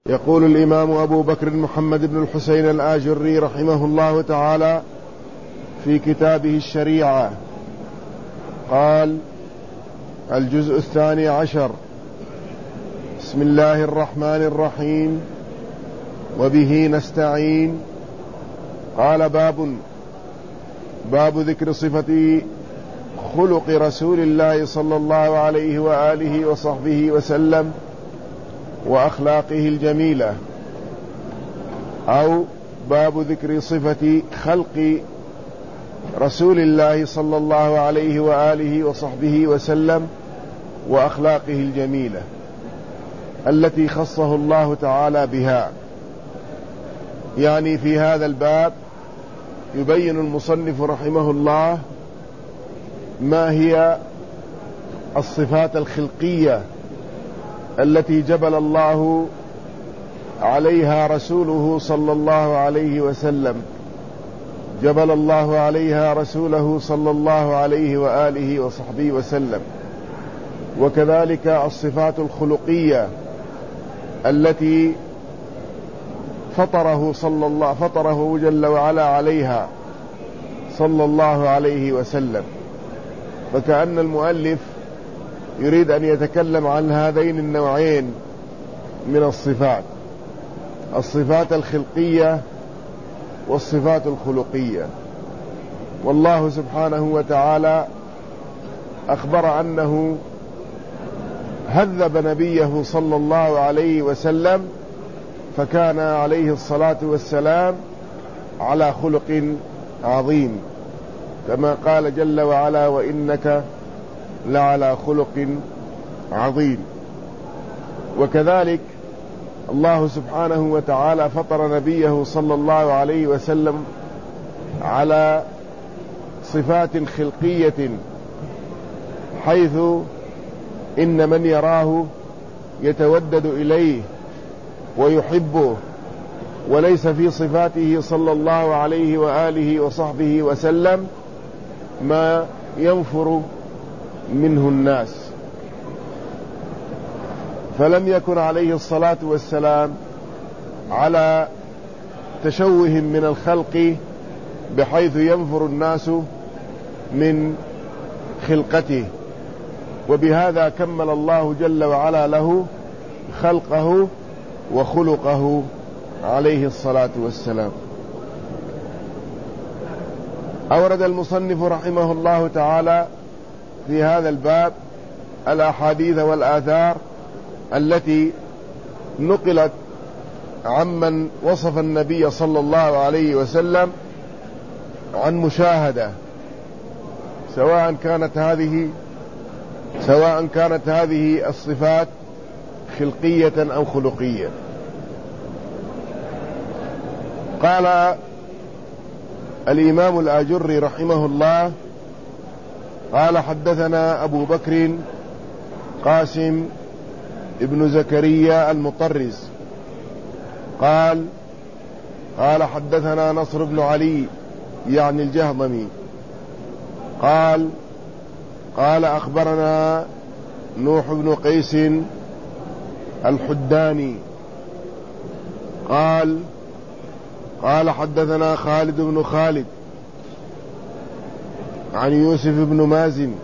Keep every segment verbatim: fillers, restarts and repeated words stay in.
يقول الإمام أبو بكر محمد بن الحسين الآجري رحمه الله تعالى في كتابه الشريعة، قال: الجزء الثاني عشر. بسم الله الرحمن الرحيم، وبه نستعين. قال: باب باب ذكر صفة خلق رسول الله صلى الله عليه وآله وصحبه وسلم وأخلاقه الجميلة، أو باب ذكر صفة خلق رسول الله صلى الله عليه وآله وصحبه وسلم وأخلاقه الجميلة التي خصه الله تعالى بها. يعني في هذا الباب يبين المصنف رحمه الله ما هي الصفات الخلقية التي جبل الله عليها رسوله صلى الله عليه وسلم، جبل الله عليها رسوله صلى الله عليه وآله وصحبه وسلم، وكذلك الصفات الخلقية التي فطره صلى الله فطره جل وعلا عليها صلى الله عليه وسلم. فكأن المؤلف يريد أن يتكلم عن هذين النوعين من الصفات، الصفات الخلقية والصفات الخلقية. والله سبحانه وتعالى أخبر أنه هذب نبيه صلى الله عليه وسلم، فكان عليه الصلاة والسلام على خلق عظيم، كما قال جل وعلا: وإنك لعلى خلق عظيم. وكذلك الله سبحانه وتعالى فطر نبيه صلى الله عليه وسلم على صفات خلقية، حيث إن من يراه يتودد إليه ويحبه، وليس في صفاته صلى الله عليه وآله وصحبه وسلم ما ينفر منه الناس. فلم يكن عليه الصلاة والسلام على تشوه من الخلق بحيث ينفر الناس من خلقته، وبهذا كمل الله جل وعلا له خلقه وخلقه عليه الصلاة والسلام. أورد المصنف رحمه الله تعالى في هذا الباب الأحاديث والآثار التي نقلت عمن وصف النبي صلى الله عليه وسلم عن مشاهدة، سواء كانت هذه سواء كانت هذه الصفات خلقية أو خلقية. قال الإمام الآجري رحمه الله: قال: حدثنا أبو بكر قاسم ابن زكريا المطرز قال: قال حدثنا نصر بن علي يعني الجهضمي قال: قال أخبرنا نوح بن قيس الحداني قال: قال حدثنا خالد بن خالد عن يوسف بن مازن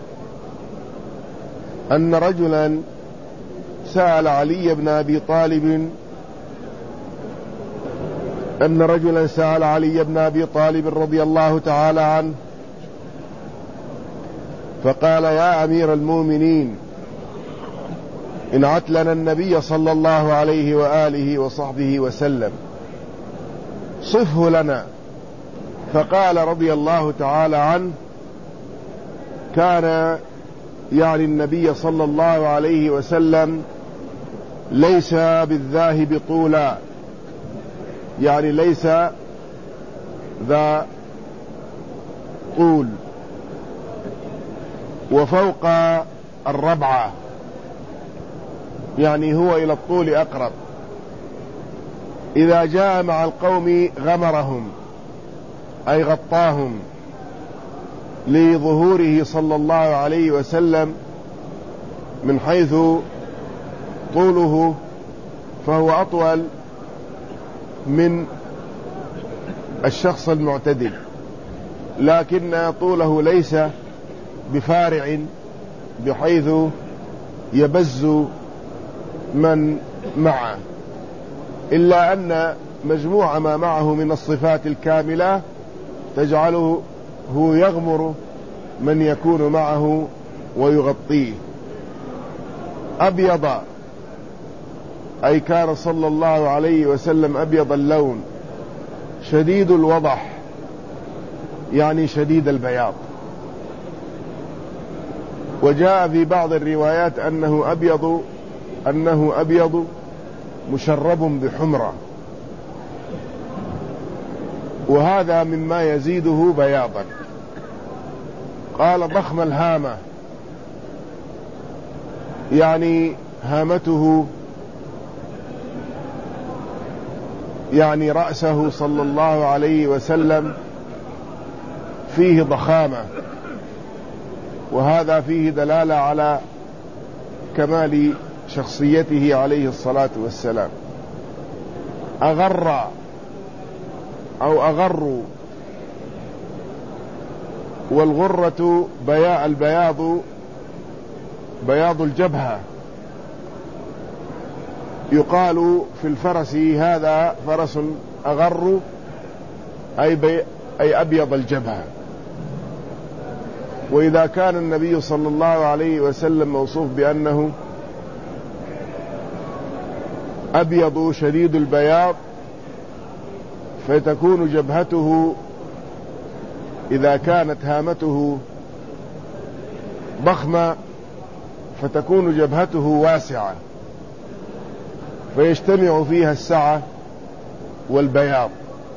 أن رجلا سأل علي بن أبي طالب أن رجلا سأل علي بن أبي طالب رضي الله تعالى عنه فقال: يا أمير المؤمنين، انعت لنا النبي صلى الله عليه وآله وصحبه وسلم، صفه لنا. فقال رضي الله تعالى عنه: كان يعني النبي صلى الله عليه وسلم ليس بالذاهب طولا، يعني ليس ذا طول، وفوق الربعة، يعني هو إلى الطول أقرب. إذا جاء مع القوم غمرهم أي غطاهم، لظهوره صلى الله عليه وسلم من حيث طوله فهو أطول من الشخص المعتدل، لكن طوله ليس بفارع بحيث يبز من معه، إلا أن مجموع ما معه من الصفات الكاملة تجعله هو يغمر من يكون معه ويغطيه. أبيض أي كان صلى الله عليه وسلم أبيض اللون، شديد الوضح يعني شديد البياض. وجاء في بعض الروايات أنه أبيض أنه أبيض مشرب بحمرة، وهذا مما يزيده بياضا. قال ضخم الهامة يعني هامته يعني رأسه صلى الله عليه وسلم فيه ضخامة، وهذا فيه دلالة على كمال شخصيته عليه الصلاة والسلام. أغر أو أغر، والغرة بياء البياض بياض الجبهة. يقال في الفرس هذا فرس أغر أي, بي أي أبيض الجبهة. وإذا كان النبي صلى الله عليه وسلم موصوف بأنه أبيض شديد البياض، فتكون جبهته إذا كانت هامته ضخمة فتكون جبهته واسعة، فيجتمع فيها السعة والبياض.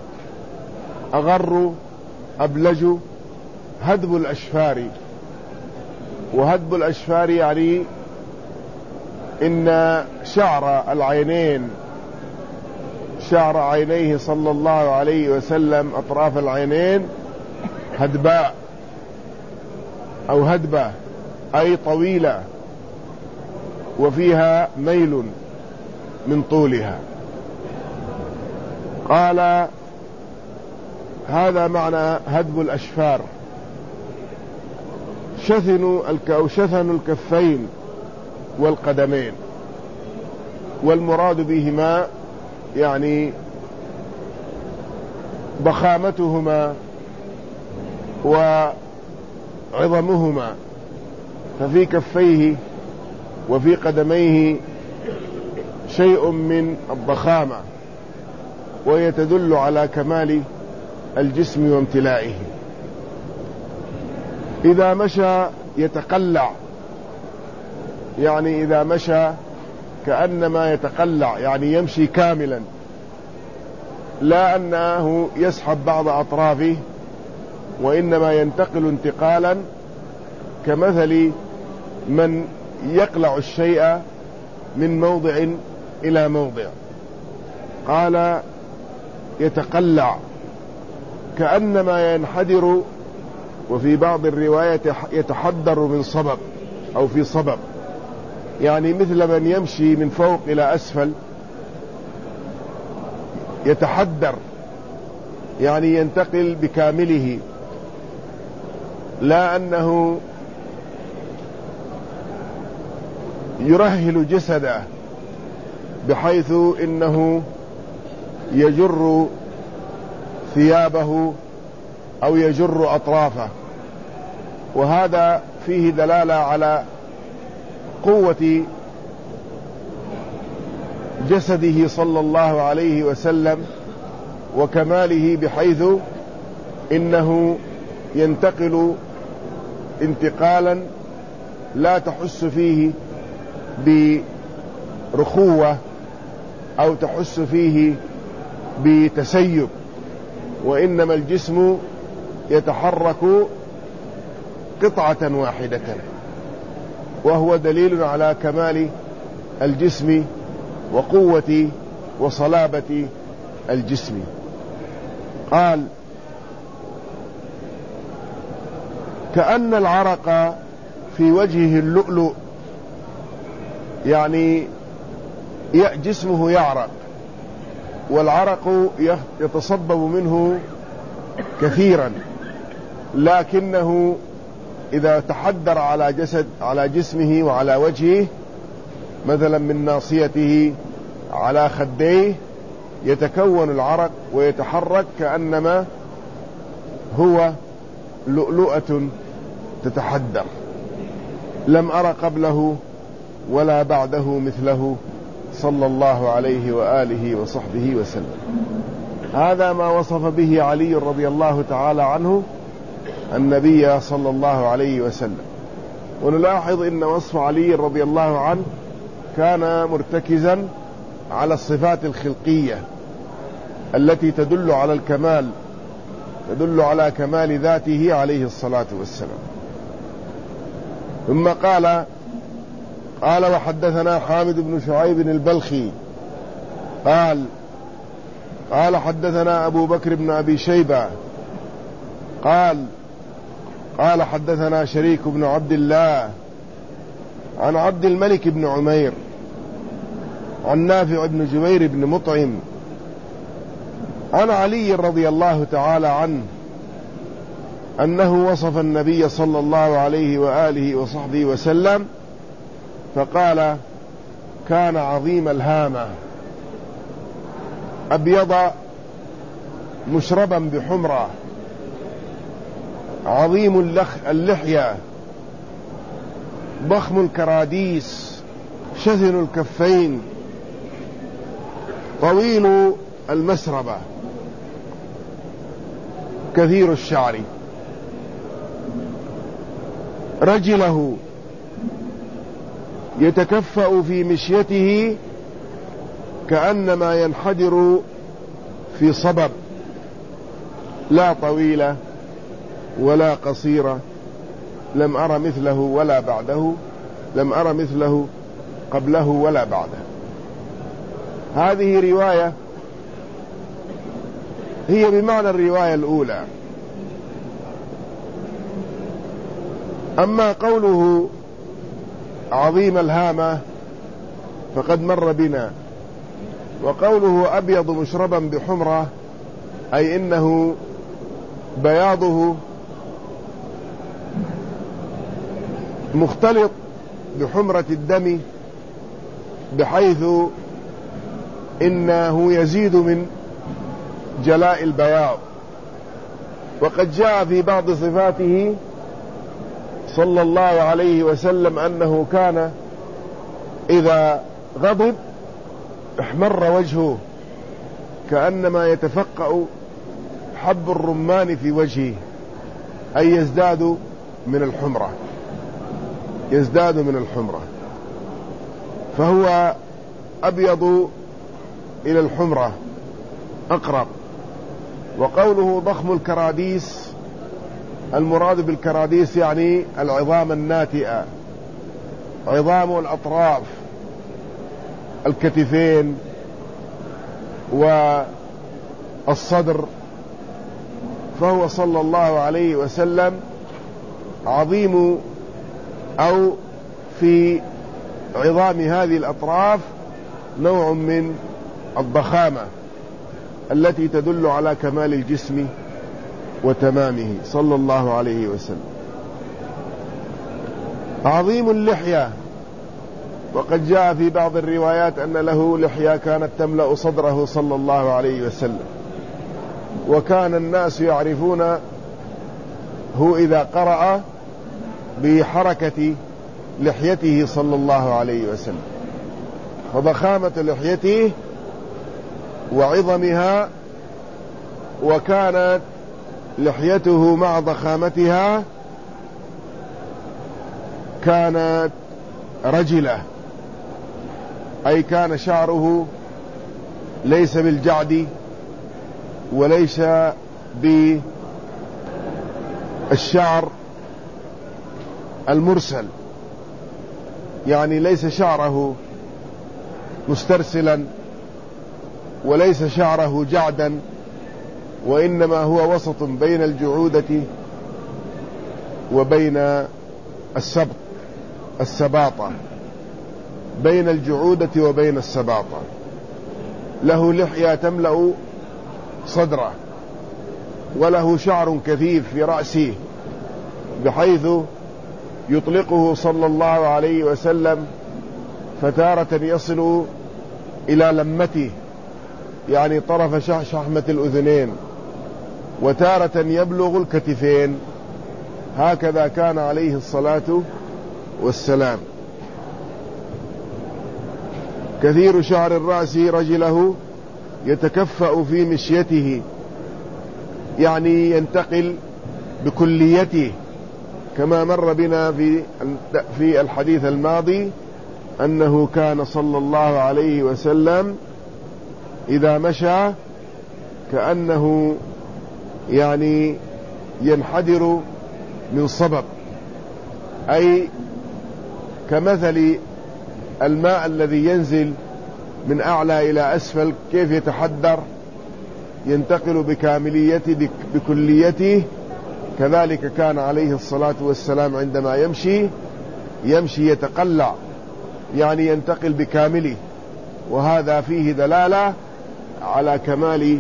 أغر أبلج هدب الأشفار، وهدب الأشفار يعني إن شعر العينين شعر عينيه صلى الله عليه وسلم أطراف العينين هدباء أو هدبة أي طويلة، وفيها ميل من طولها. قال هذا معنى هدب الأشفار. شثن أو شثن الكفين والقدمين، والمراد بهما يعني ضخامتهما وعظمهما، ففي كفيه وفي قدميه شيء من الضخامة، وهي تدل على كمال الجسم وامتلائه. إذا مشى يتقلع، يعني إذا مشى كأنما يتقلع، يعني يمشي كاملا، لا أنه يسحب بعض أطرافه، وإنما ينتقل انتقالا كمثل من يقلع الشيء من موضع إلى موضع. قال يتقلع كأنما ينحدر، وفي بعض الروايات يتحدر من صبب أو في صبب، يعني مثل من يمشي من فوق إلى أسفل يتحدر، يعني ينتقل بكامله، لا أنه يرهل جسده بحيث إنه يجر ثيابه أو يجر أطرافه. وهذا فيه دلالة على قوة جسده صلى الله عليه وسلم وكماله، بحيث إنه ينتقل انتقالا لا تحس فيه برخوة أو تحس فيه بتسيب، وإنما الجسم يتحرك قطعة واحدة، وهو دليل على كمال الجسم وقوة وصلابة الجسم. قال كأن العرق في وجهه اللؤلؤ، يعني جسمه يعرق، والعرق يتصبب منه كثيرا، لكنه إذا تحدر على جسد على جسمه وعلى وجهه، مثلا من ناصيته على خديه، يتكون العرق ويتحرك كأنما هو لؤلؤة تتحدر. لم أر قبله ولا بعده مثله صلى الله عليه وآله وصحبه وسلم. هذا ما وصف به علي رضي الله تعالى عنه النبي صلى الله عليه وسلم. ونلاحظ إن وصف علي رضي الله عنه كان مرتكزا على الصفات الخلقية التي تدل على الكمال، تدل على كمال ذاته عليه الصلاة والسلام. ثم قال قال وحدثنا حامد بن شعيب البلخي قال قال حدثنا أبو بكر بن أبي شيبة قال قال حدثنا شريك بن عبد الله عن عبد الملك بن عمير عن نافع بن جبير بن مطعم عن علي رضي الله تعالى عنه أنه وصف النبي صلى الله عليه وآله وصحبه وسلم فقال: كان عظيم الهامة، أبيض مشربا بحمرة، عظيم اللحية، ضخم الكراديس، شثن الكفين، طويل المسربة، كثير الشعر، رجله يتكفأ في مشيته كأنما ينحدر في صبب، لا طويلة ولا قصيرة، لم أرى مثله ولا بعده، لم أرى مثله قبله ولا بعده. هذه رواية هي بمعنى الرواية الأولى. أما قوله عظيم الهامة فقد مر بنا، وقوله أبيض مشربا بحمرة أي إنه بياضه مختلط بحمرة الدم، بحيث إنه يزيد من جلاء البياض. وقد جاء في بعض صفاته صلى الله عليه وسلم أنه كان إذا غضب احمر وجهه كأنما يتفقأ حب الرمان في وجهه، أي يزداد من الحمرة، يزداد من الحمرة، فهو أبيض إلى الحمرة أقرب. وقوله ضخم الكراديس، المراد بالكراديس يعني العظام الناتئة، عظام الأطراف، الكتفين والصدر، فهو صلى الله عليه وسلم عظيم، أو في عظام هذه الأطراف نوع من الضخامة التي تدل على كمال الجسم وتمامه صلى الله عليه وسلم. عظيم اللحية، وقد جاء في بعض الروايات أن له لحية كانت تملأ صدره صلى الله عليه وسلم، وكان الناس يعرفونه إذا قرأ بحركة لحيته صلى الله عليه وسلم، فضخامة لحيته وعظمها، وكانت لحيته مع ضخامتها كانت رجلة، أي كان شعره ليس بالجعد وليس بالشعر المرسل، يعني ليس شعره مسترسلا وليس شعره جعدا، وإنما هو وسط بين الجعودة وبين السبط السباطة. بين الجعودة وبين السباطة، له لحية تملأ صدره، وله شعر كثيف في رأسه بحيث يطلقه صلى الله عليه وسلم فتارة يصل إلى لمته، يعني طرف شحمة الأذنين، وتارة يبلغ الكتفين. هكذا كان عليه الصلاة والسلام. كثير شعر الرأس رجله يتكفأ في مشيته، يعني ينتقل بكليته، كما مر بنا في في الحديث الماضي أنه كان صلى الله عليه وسلم إذا مشى كأنه يعني ينحدر من صبب، أي كمثل الماء الذي ينزل من أعلى إلى أسفل كيف يتحدر ينتقل بكامليته بكليته، كذلك كان عليه الصلاة والسلام عندما يمشي يمشي يتقلع، يعني ينتقل بكامله، وهذا فيه دلالة على كمال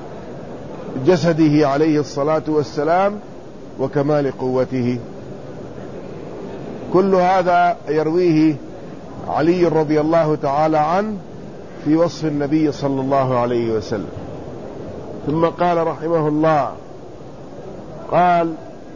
جسده عليه الصلاة والسلام وكمال قوته. كل هذا يرويه علي رضي الله تعالى عنه في وصف النبي صلى الله عليه وسلم. ثم قال رحمه الله، قال: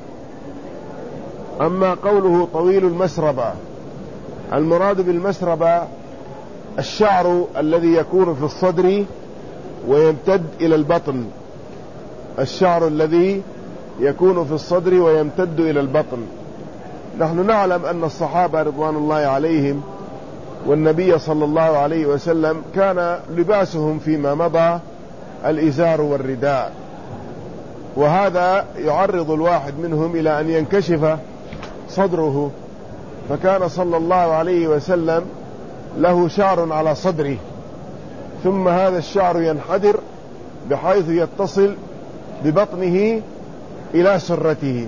أما قوله طويل المسربة، المراد بالمسربة الشعر الذي يكون في الصدر ويمتد إلى البطن، الشعر الذي يكون في الصدر ويمتد إلى البطن. نحن نعلم أن الصحابة رضوان الله عليهم والنبي صلى الله عليه وسلم كان لباسهم فيما مضى الإزار والرداء، وهذا يعرض الواحد منهم إلى أن ينكشف صدره، فكان صلى الله عليه وسلم له شعر على صدره، ثم هذا الشعر ينحدر بحيث يتصل ببطنه إلى سرته.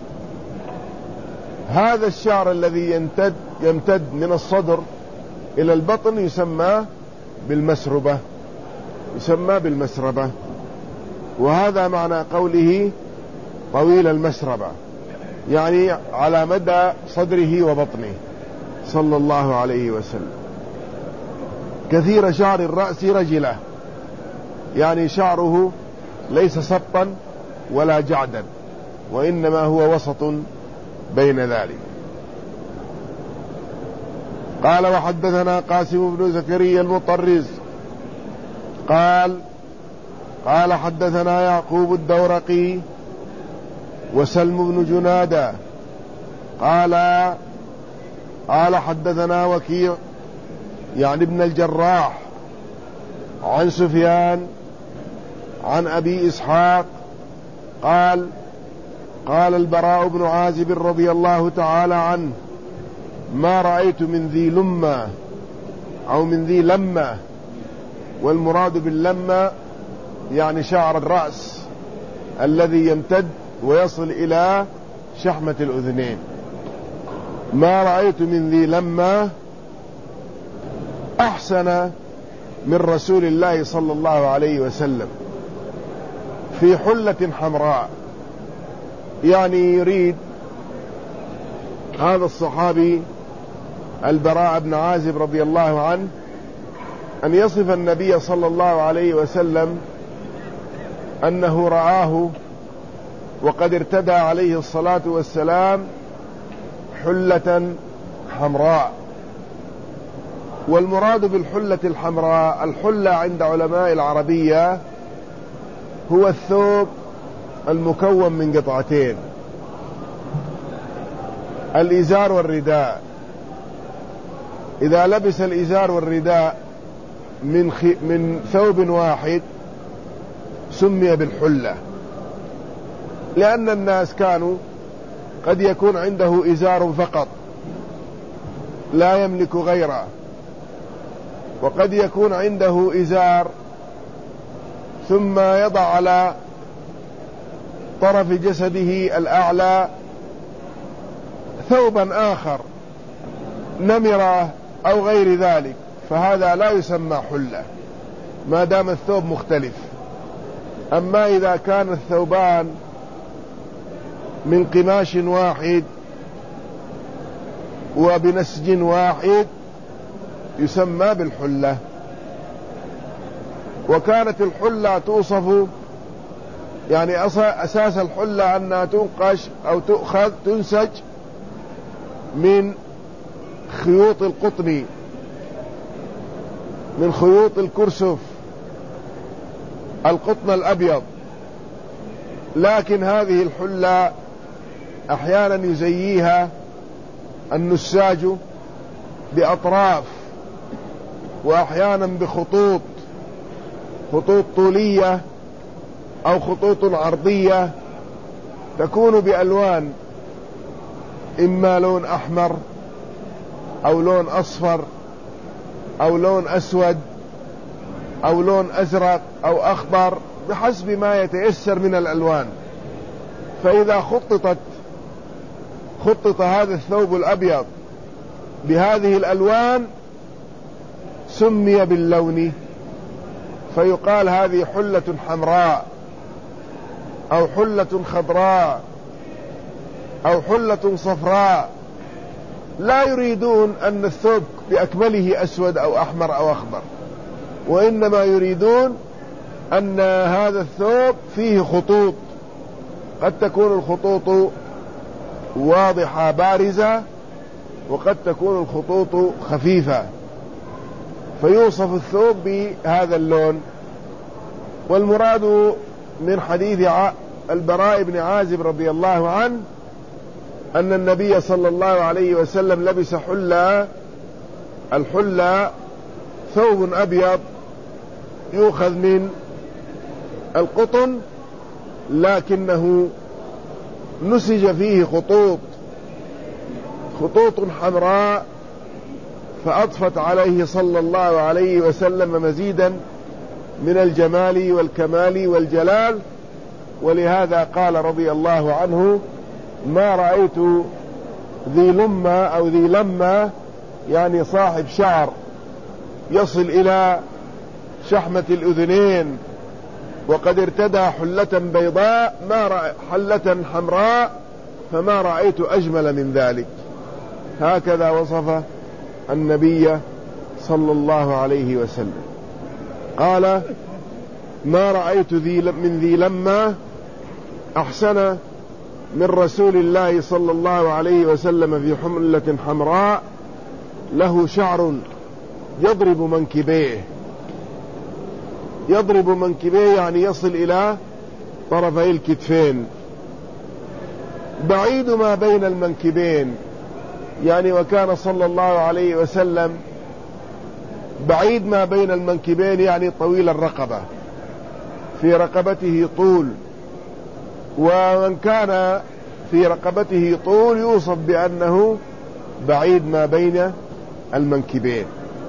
هذا الشعر الذي يمتد, يمتد من الصدر إلى البطن يسمى بالمسربة، يسمى بالمسربة. وهذا معنى قوله طويل المسربة، يعني على مدى صدره وبطنه صلى الله عليه وسلم. كثير شعر الرأس رجله، يعني شعره ليس سبطا ولا جعدا، وإنما هو وسط بين ذلك. قال: وحدثنا قاسم بن زكريا المطرز قال قال حدثنا يعقوب الدورقي وسلم بن جنادة قال قال حدثنا وكيع يعني ابن الجراح عن سفيان عن أبي إسحاق قال قال البراء بن عازب رضي الله تعالى عنه: ما رأيت من ذي لمة أو من ذي لمة، والمراد باللمة يعني شعر الرأس الذي يمتد ويصل إلى شحمة الأذنين. ما رأيت من ذي لمة أحسن من رسول الله صلى الله عليه وسلم في حلة حمراء، يعني يريد هذا الصحابي البراء بن عازب رضي الله عنه أن يصف النبي صلى الله عليه وسلم أنه رآه وقد ارتدى عليه الصلاة والسلام حلة حمراء. والمراد بالحلة الحمراء، الحلة عند علماء العربية هو الثوب المكون من قطعتين، الإزار والرداء. إذا لبس الإزار والرداء من, خ... من ثوب واحد سمي بالحلة، لأن الناس كانوا قد يكون عنده إزار فقط لا يملك غيره، وقد يكون عنده إزار ثم يضع على طرف جسده الأعلى ثوبا آخر نمرة أو غير ذلك فهذا لا يسمى حلة ما دام الثوب مختلف. أما إذا كان الثوبان من قماش واحد وبنسج واحد يسمى بالحلة. وكانت الحلة توصف يعني أساس الحلة أنها تنقش أو تؤخذ تنسج من خيوط القطن، من خيوط الكرسف القطن الأبيض. لكن هذه الحلة أحيانا يزييها النساج بأطراف وأحيانا بخطوط، خطوط طولية أو خطوط عرضية تكون بألوان، إما لون أحمر أو لون أصفر أو لون أسود أو لون أزرق أو أخضر بحسب ما يتيسر من الألوان. فإذا خططت خطط هذا الثوب الأبيض بهذه الألوان سمي باللون، فيقال هذه حلة حمراء أو حلة خضراء أو حلة صفراء. لا يريدون أن الثوب بأكمله أسود أو أحمر أو أخضر، وإنما يريدون أن هذا الثوب فيه خطوط، قد تكون الخطوط واضحة بارزة وقد تكون الخطوط خفيفة، فيوصف الثوب بهذا اللون. والمراد من حديث البراء بن عازب رضي الله عنه أن النبي صلى الله عليه وسلم لبس حلة، الحلة ثوب أبيض يؤخذ من القطن لكنه نسج فيه خطوط خطوط حمراء، فأضفت عليه صلى الله عليه وسلم مزيدا من الجمال والكمال والجلال. ولهذا قال رضي الله عنه: ما رأيت ذي لمة أو ذي لمة يعني صاحب شعر يصل إلى شحمة الأذنين وقد ارتدى حلة بيضاء ما رأي حلة حمراء فما رأيت أجمل من ذلك. هكذا وصف النبي صلى الله عليه وسلم. قال: ما رأيت ذي من ذي لمة أحسن من رسول الله صلى الله عليه وسلم في حملة حمراء له شعر يضرب منكبيه، يضرب منكبيه يعني يصل إلى طرفي الكتفين، بعيد ما بين المنكبين يعني، وكان صلى الله عليه وسلم بعيد ما بين المنكبين يعني طويل الرقبة، في رقبته طول، ومن كان في رقبته طول يوصف بأنه بعيد ما بين المنكبين،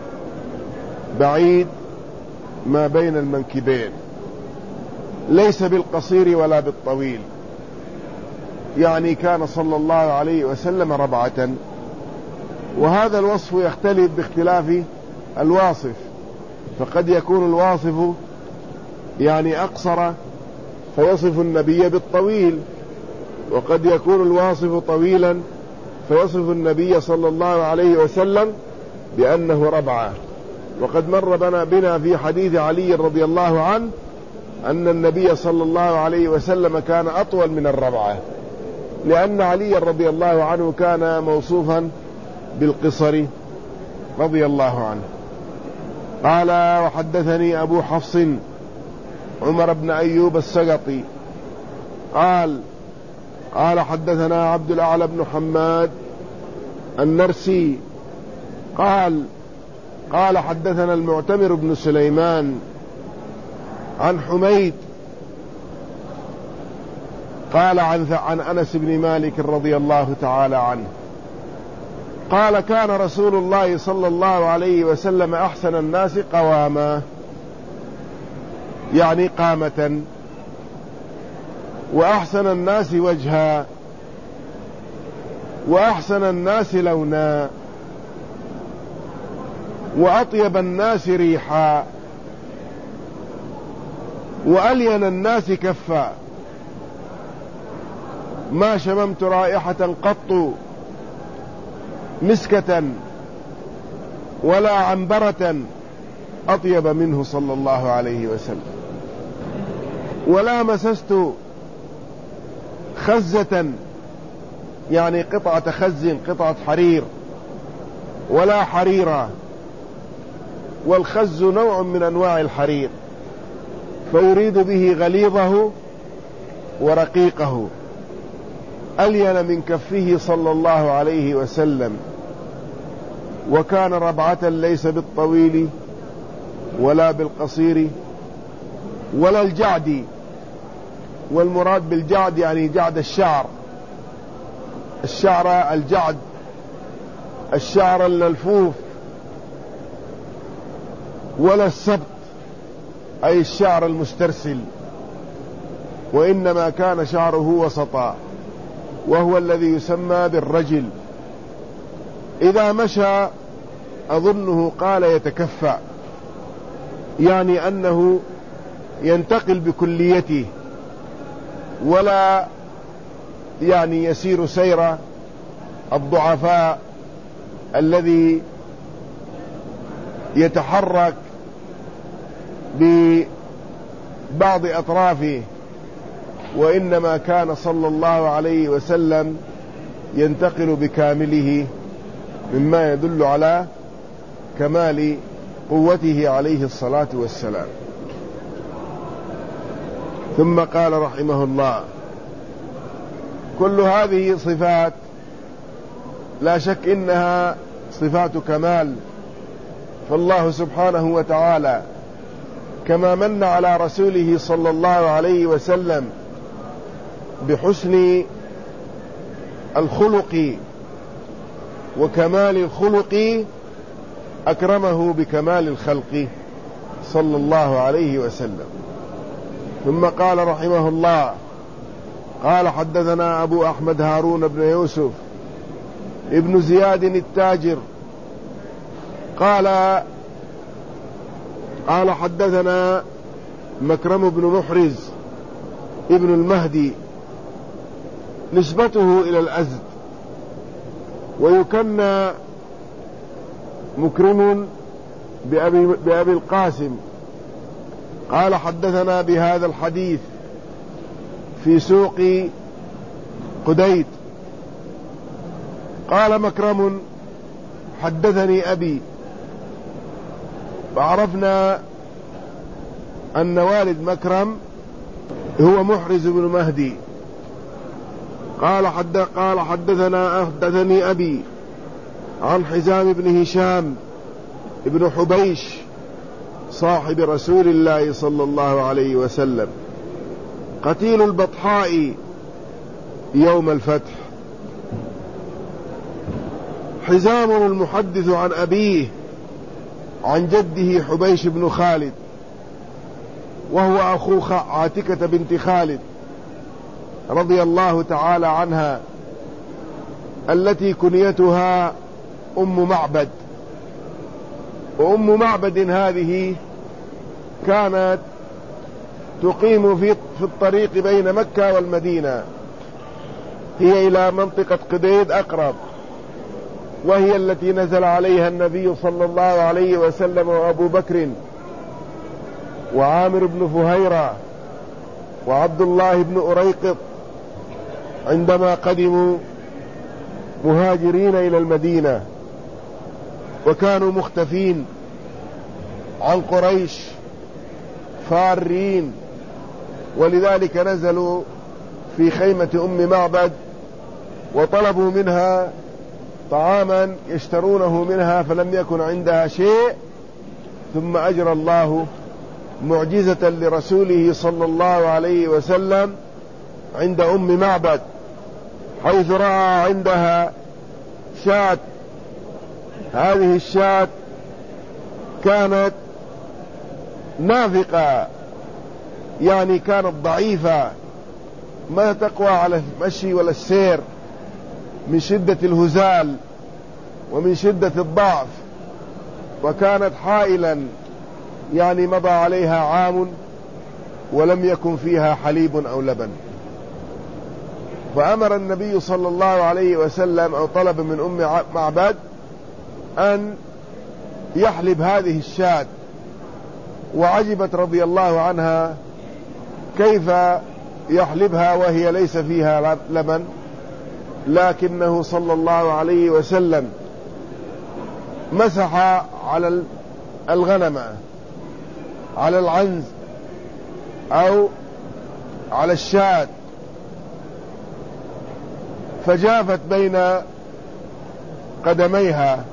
بعيد ما بين المنكبين، ليس بالقصير ولا بالطويل، يعني كان صلى الله عليه وسلم ربعة. وهذا الوصف يختلف باختلاف الواصف، فقد يكون الواصف يعني أقصر فيصف النبي بالطويل، وقد يكون الواصف طويلا فيصف النبي صلى الله عليه وسلم بأنه ربعة. وقد مر بنا, بنا في حديث علي رضي الله عنه أن النبي صلى الله عليه وسلم كان أطول من الربعة، لأن علي رضي الله عنه كان موصوفا بالقصر رضي الله عنه. قال: وحدثني أبو حفص عمر بن أيوب السقطي قال قال حدثنا عبد الأعلى بن حماد النرسي قال قال حدثنا المعتمر بن سليمان عن حميد قال عن, عن أنس بن مالك رضي الله تعالى عنه قال: كان رسول الله صلى الله عليه وسلم أحسن الناس قواما، يعني قامة، وأحسن الناس وجها، وأحسن الناس لونا. وأطيب الناس ريحا وألين الناس كفا، ما شممت رائحة قط مسكة ولا عنبرة أطيب منه صلى الله عليه وسلم، ولا مسست خزة يعني قطعة خز قطعة حرير ولا حريرة، والخز نوع من أنواع الحرير، فيريد به غليظه ورقيقه، ألين من كفه صلى الله عليه وسلم، وكان ربعة ليس بالطويل ولا بالقصير ولا الجعد، والمراد بالجعد يعني جعد الشعر، الشعر الجعد الشعر الملفوف، ولا السبط أي الشعر المسترسل، وإنما كان شعره وسطا، وهو الذي يسمى بالرجل. إذا مشى أظنه قال يتكفى، يعني أنه ينتقل بكليته، ولا يعني يسير سير الضعفاء الذي يتحرك ببعض أطرافه، وإنما كان صلى الله عليه وسلم ينتقل بكامله، مما يدل على كمال قوته عليه الصلاة والسلام. ثم قال رحمه الله: كل هذه صفات لا شك إنها صفات كمال، فالله سبحانه وتعالى كما من على رسوله صلى الله عليه وسلم بحسن الخلق وكمال الخلق، أكرمه بكمال الخلق صلى الله عليه وسلم. ثم قال رحمه الله: قال حدثنا أبو أحمد هارون بن يوسف ابن زياد التاجر قال قال حدثنا مكرم بن محرز ابن المهدي، نسبته إلى الأزد، ويكنى مكرم بأبي, بأبي القاسم. قال حدثنا بهذا الحديث في سوق قديد. قال مكرم: حدثني أبي، فعرفنا أن والد مكرم هو محرز بن مهدي. قال حد قال حدثنا حدثني أبي عن حزام بن هشام ابن حبيش صاحب رسول الله صلى الله عليه وسلم، قتيل البطحاء يوم الفتح. حزام المحدث عن أبيه عن جده حبيش بن خالد، وهو أخو عاتكة بنت خالد رضي الله تعالى عنها، التي كنيتها أم معبد. وأم معبد هذه كانت تقيم في في الطريق بين مكة والمدينة، هي إلى منطقة قديد أقرب، وهي التي نزل عليها النبي صلى الله عليه وسلم وأبو بكر وعامر بن فهيرة وعبد الله بن أريقط عندما قدموا مهاجرين إلى المدينة، وكانوا مختفين عن قريش فارين، ولذلك نزلوا في خيمة أم معبد وطلبوا منها طعاما يشترونه منها، فلم يكن عندها شيء. ثم أجرى الله معجزة لرسوله صلى الله عليه وسلم عند أم معبد، حيث رأى عندها شاة. هذه الشاة كانت نافقة، يعني كانت ضعيفة، ما تقوى على المشي ولا السير من شدة الهزال ومن شدة الضعف. وكانت حائلا، يعني مضى عليها عام ولم يكن فيها حليب أو لبن. فأمر النبي صلى الله عليه وسلم أو طلب من أم معبد أن يحلب هذه الشاة، وعجبت رضي الله عنها كيف يحلبها وهي ليس فيها لبن، لكنه صلى الله عليه وسلم مسح على الغنم، على العنز أو على الشاة، فجافت بين قدميها،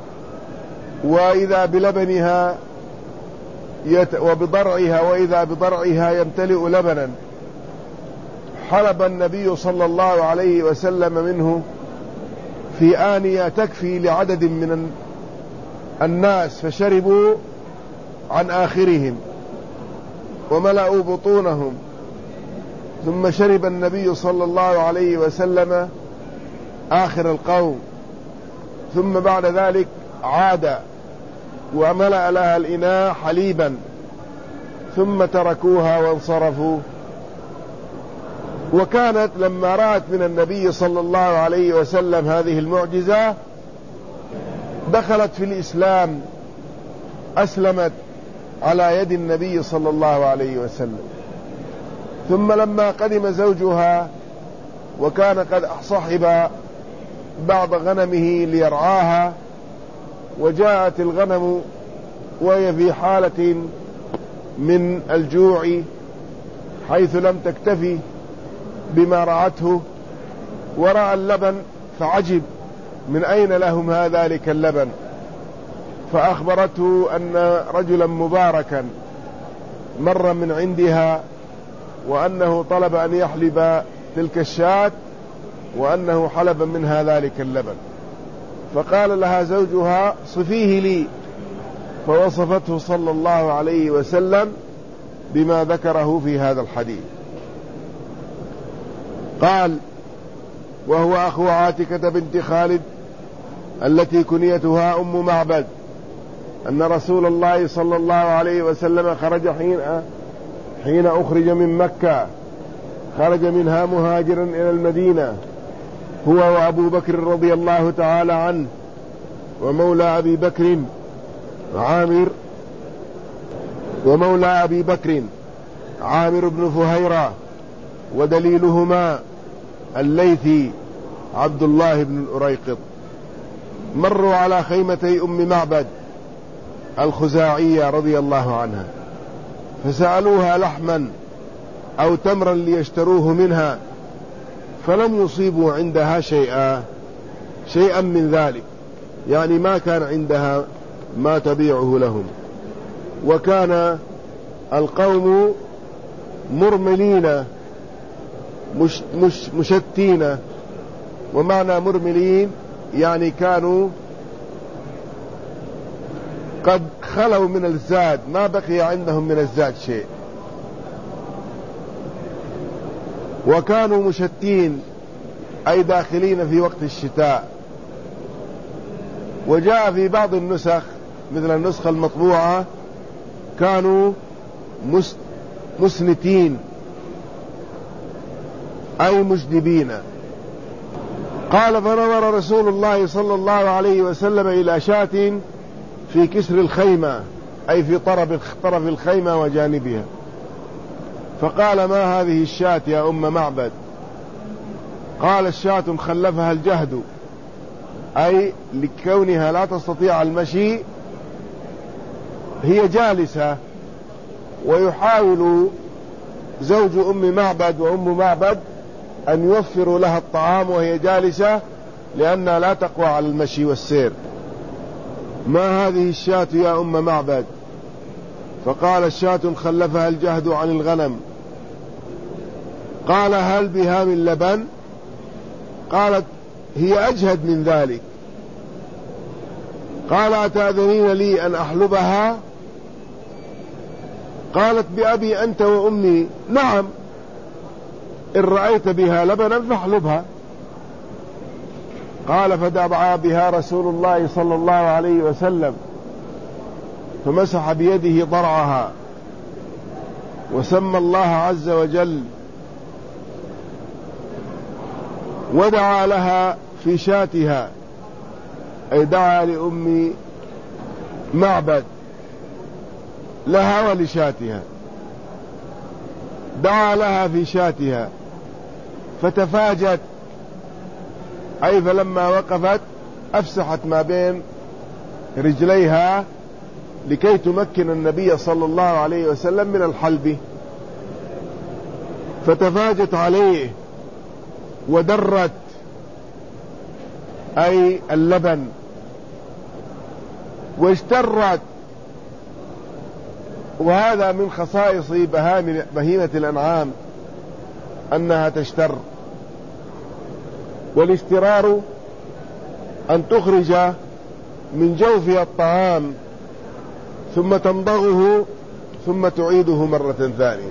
وإذا بلبنها يت وبضرعها وإذا بضرعها يمتلئ لبنا. حلب النبي صلى الله عليه وسلم منه في آنية تكفي لعدد من الناس، فشربوا عن آخرهم وملأوا بطونهم، ثم شرب النبي صلى الله عليه وسلم آخر القوم، ثم بعد ذلك عاد وملأ لها الإناء حليبا، ثم تركوها وانصرفوا. وكانت لما رأت من النبي صلى الله عليه وسلم هذه المعجزة دخلت في الإسلام، أسلمت على يد النبي صلى الله عليه وسلم. ثم لما قدم زوجها وكان قد صحب بعض غنمه ليرعاها، وجاءت الغنم وهي في حالة من الجوع حيث لم تكتفي بما رعته، ورأى اللبن فعجب من أين لهم ذلك اللبن، فأخبرته أن رجلا مباركا مر من عندها وأنه طلب أن يحلب تلك الشاة وأنه حلب منها ذلك اللبن. فقال لها زوجها صفيه لي، فوصفته صلى الله عليه وسلم بما ذكره في هذا الحديث. قال: وهو أخو عاتكة بنت خالد التي كنيتها أم معبد، أن رسول الله صلى الله عليه وسلم خرج حين حين أخرج من مكة، خرج منها مهاجرا إلى المدينة هو وأبو بكر رضي الله تعالى عنه، ومولى أبي بكر عامر ومولى أبي بكر عامر بن فهيرة، ودليلهما الليثي عبد الله بن الأريقط. مروا على خيمتي أم معبد الخزاعية رضي الله عنها، فسألوها لحما أو تمرا ليشتروه منها، فلم يصيبوا عندها شيئا شيئا من ذلك، يعني ما كان عندها ما تبيعه لهم. وكان القوم مرملين مش مش مشتين، ومعنى مرملين يعني كانوا قد خلوا من الزاد، ما بقي عندهم من الزاد شيء، وكانوا مشتين أي داخلين في وقت الشتاء. وجاء في بعض النسخ مثل النسخة المطبوعة كانوا مسنتين أي مجدبين. قال: فنظر رسول الله صلى الله عليه وسلم إلى شاة في كسر الخيمة أي في طرف طرف الخيمة وجانبها، فقال: ما هذه الشاة يا أم معبد؟ قال: الشاة خلفها الجهد، أي لكونها لا تستطيع المشي هي جالسة، ويحاول زوج أم معبد وأم معبد أن يوفروا لها الطعام وهي جالسة لأنها لا تقوى على المشي والسير. ما هذه الشاة يا أم معبد؟ فقال: الشاة خلفها الجهد عن الغنم. قال: هل بها من لبن؟ قالت: هي أجهد من ذلك. قال: أتأذنين لي أن أحلبها؟ قالت: بأبي أنت وأمي نعم، إن رأيت بها لبنا فاحلبها. قال: فدعا بها رسول الله صلى الله عليه وسلم فمسح بيده ضرعها وسمى الله عز وجل ودعا لها في شاتها، أي دعا لأم معبد لها ولشاتها، دعا لها في شاتها فتفاجت، أي فلما وقفت أفسحت ما بين رجليها لكي تمكن النبي صلى الله عليه وسلم من الحلب، فتفاجت عليه ودرت أي اللبن واشترت. وهذا من خصائص بهيمة الأنعام أنها تشتر، والاشترار أن تخرج من جوفها الطعام ثم تمضغه ثم تعيده مرة ثانية.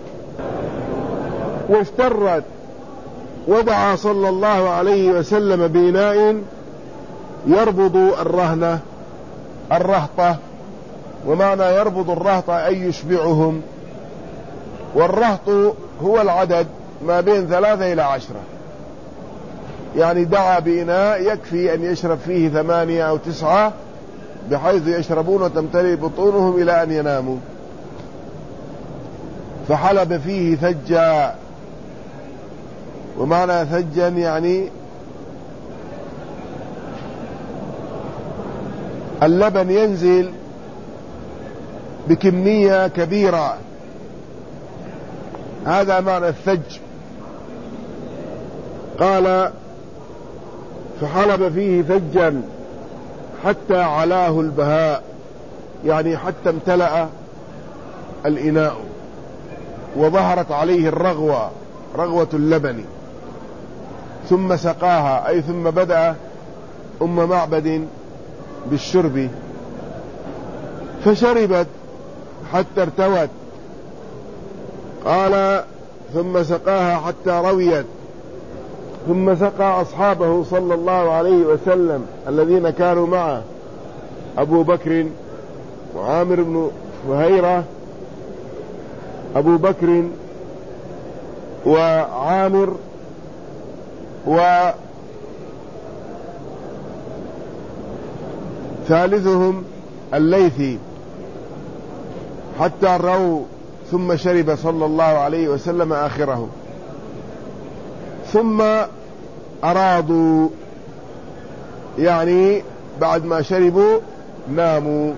واشترت ودعا صلى الله عليه وسلم بإناء يربض الرهنة الرهطة، ومعنى يربض الرهطة أي يشبعهم، والرهط هو العدد ما بين ثلاثة إلى عشرة، يعني دعا بإناء يكفي أن يشرب فيه ثمانية أو تسعة بحيث يشربون وتمتلئ بطونهم إلى أن يناموا، فحلب فيه ثجا، ومعنى ثجا يعني اللبن ينزل بكمية كبيرة، هذا معنى الثج. قال فحلب فيه ثجا حتى علاه البهاء، يعني حتى امتلأ الإناء وظهرت عليه الرغوة، رغوة اللبن، ثم سقاها، أي ثم بدأ أم معبد بالشرب فشربت حتى ارتوت. قال ثم سقاها حتى رويت، ثم سقى أصحابه صلى الله عليه وسلم الذين كانوا معه، أبو بكر وعامر بن فهيرة، أبو بكر وعامر وثالثهم الليثي، حتى روا، ثم شرب صلى الله عليه وسلم آخره، ثم أرادوا، يعني بعد ما شربوا ناموا،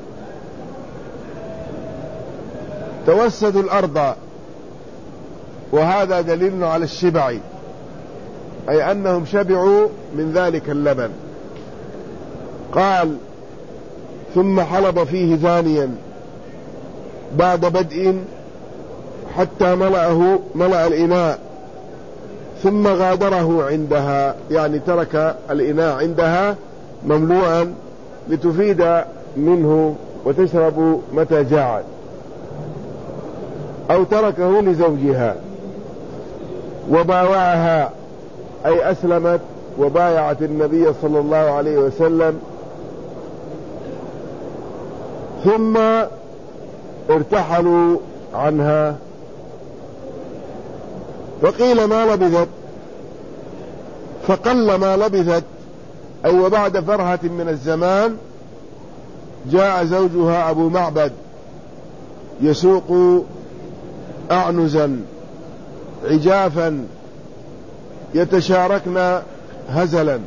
توسدوا الأرض، وهذا دليل على الشبع، أي أنهم شبعوا من ذلك اللبن. قال ثم حلب فيه ثانيا بعد بدء حتى ملأه ملأ الإناء، ثم غادره عندها، يعني ترك الإناء عندها مملوءا لتفيد منه وتشرب متى جاعت، أو تركه لزوجها، وباوعها أي أسلمت وبايعت النبي صلى الله عليه وسلم، ثم ارتحلوا عنها. وقيل ما لبثت، فقل ما لبثت، أي وبعد فرهة من الزمان جاء زوجها أبو معبد يسوق أعنزا عجافا يتشاركن هزلا،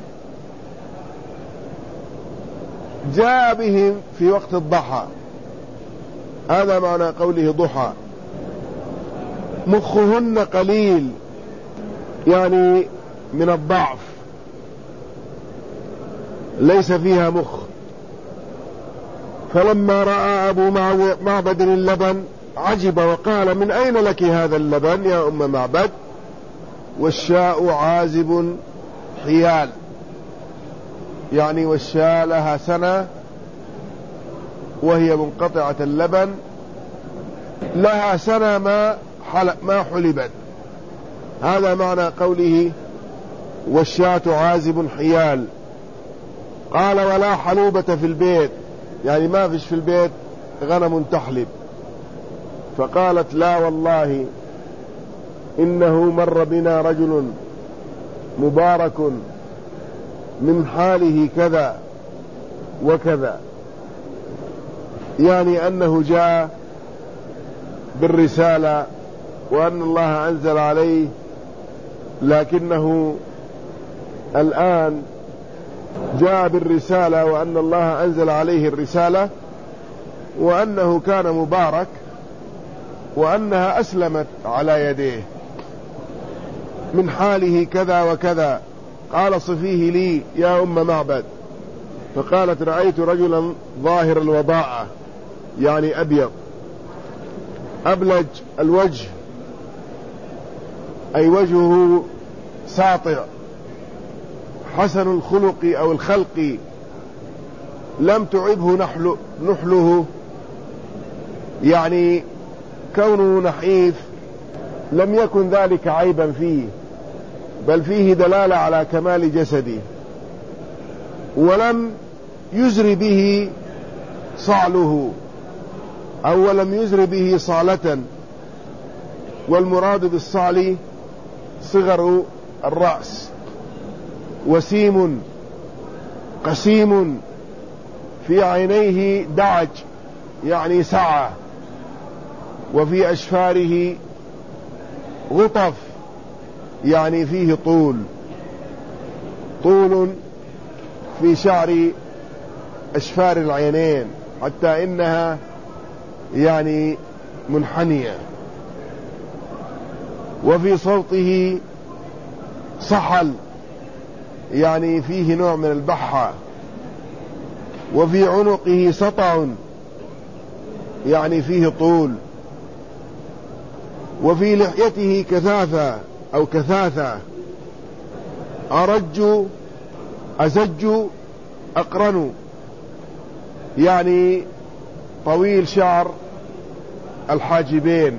جاء بهم في وقت الضحى، هذا معنى قوله ضحى. مخهن قليل، يعني من الضعف، ليس فيها مخ. فلما رأى أبو معبد اللبن عجب وقال من أين لك هذا اللبن يا أم معبد؟ والشاء عازب حيال، يعني والشاء لها سنة وهي منقطعة اللبن، لها سنة ما ما حلبت، هذا معنى قوله والشاة عازب حيال. قال ولا حلوبة في البيت، يعني ما فيش في البيت غنم تحلب. فقالت لا والله إنه مر بنا رجل مبارك من حاله كذا وكذا، يعني أنه جاء بالرسالة وأن الله أنزل عليه، لكنه الآن جاء بالرسالة وأن الله أنزل عليه الرسالة، وأنه كان مبارك، وأنها أسلمت على يديه من حاله كذا وكذا. قال صفيه لي يا أم معبد. فقالت رأيت رجلا ظاهر الوضاعة، يعني أبيض أبلج الوجه، أي وجهه ساطع حسن الخلق أو الخلق، لم تعبه نحل نحله، يعني كونه نحيف لم يكن ذلك عيبا فيه، بل فيه دلالة على كمال جسده، ولم يزر به صعله أو لم يزر به صالة، والمراد بالصعل صغر الرأس، وسيم قسيم، في عينيه دعج يعني سعة، وفي أشفاره غطف يعني فيه طول، طول في شعر أشفار العينين حتى إنها يعني منحنية. وفي صوته صحل يعني فيه نوع من البحة. وفي عنقه سطع يعني فيه طول. وفي لحيته كثافة أو كثاثة، أرج أزج أقرن، يعني طويل شعر الحاجبين،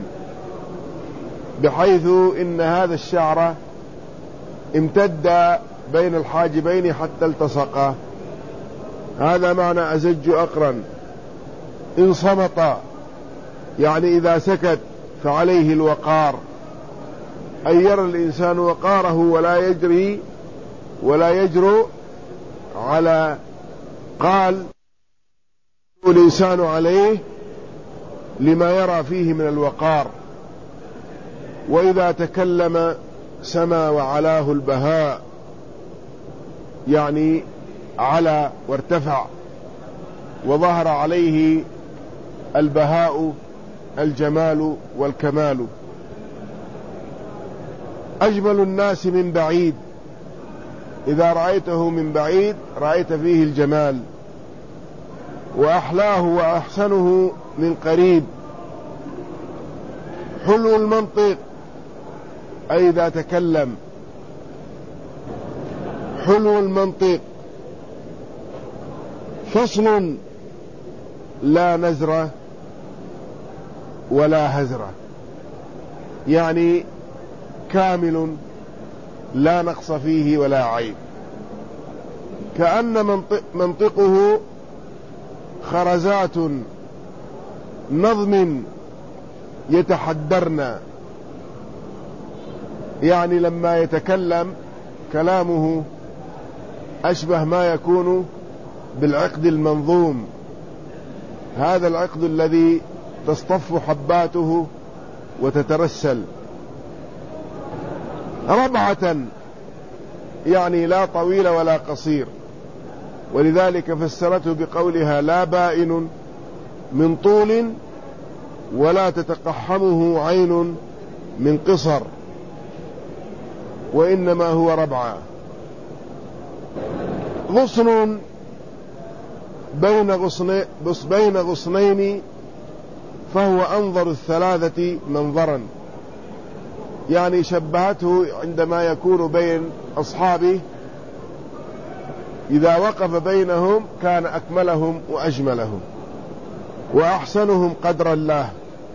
بحيث إن هذا الشعر امتد بين الحاجبين حتى التصقا، هذا معنى أزج أقرن. إن صمت يعني إذا سكت فعليه الوقار، أن يرى الإنسان وقاره ولا يجري ولا يجرؤ على قال الإنسان عليه لما يرى فيه من الوقار. وإذا تكلم سما وعلاه البهاء، يعني على وارتفع وظهر عليه البهاء الجمال والكمال. أجمل الناس من بعيد، إذا رأيته من بعيد رأيت فيه الجمال. وأحلاه وأحسنه من قريب. حلو المنطق أي إذا تكلم، حلو المنطق. فصل لا نزرة ولا هزرة، يعني كامل لا نقص فيه ولا عيب. كأن منطق منطقه خرزات نظم يتحدرن، يعني لما يتكلم كلامه أشبه ما يكون بالعقد المنظوم، هذا العقد الذي تصطف حباته وتترسل. ربعة يعني لا طويل ولا قصير، ولذلك فسرته بقولها لا بائن من طول ولا تتقحمه عين من قصر، وإنما هو ربعة. غصن بين غصن بين غصنين فهو أنظر الثلاثة منظرا، يعني شبهته عندما يكون بين أصحابه، إذا وقف بينهم كان أكملهم وأجملهم وأحسنهم قدر الله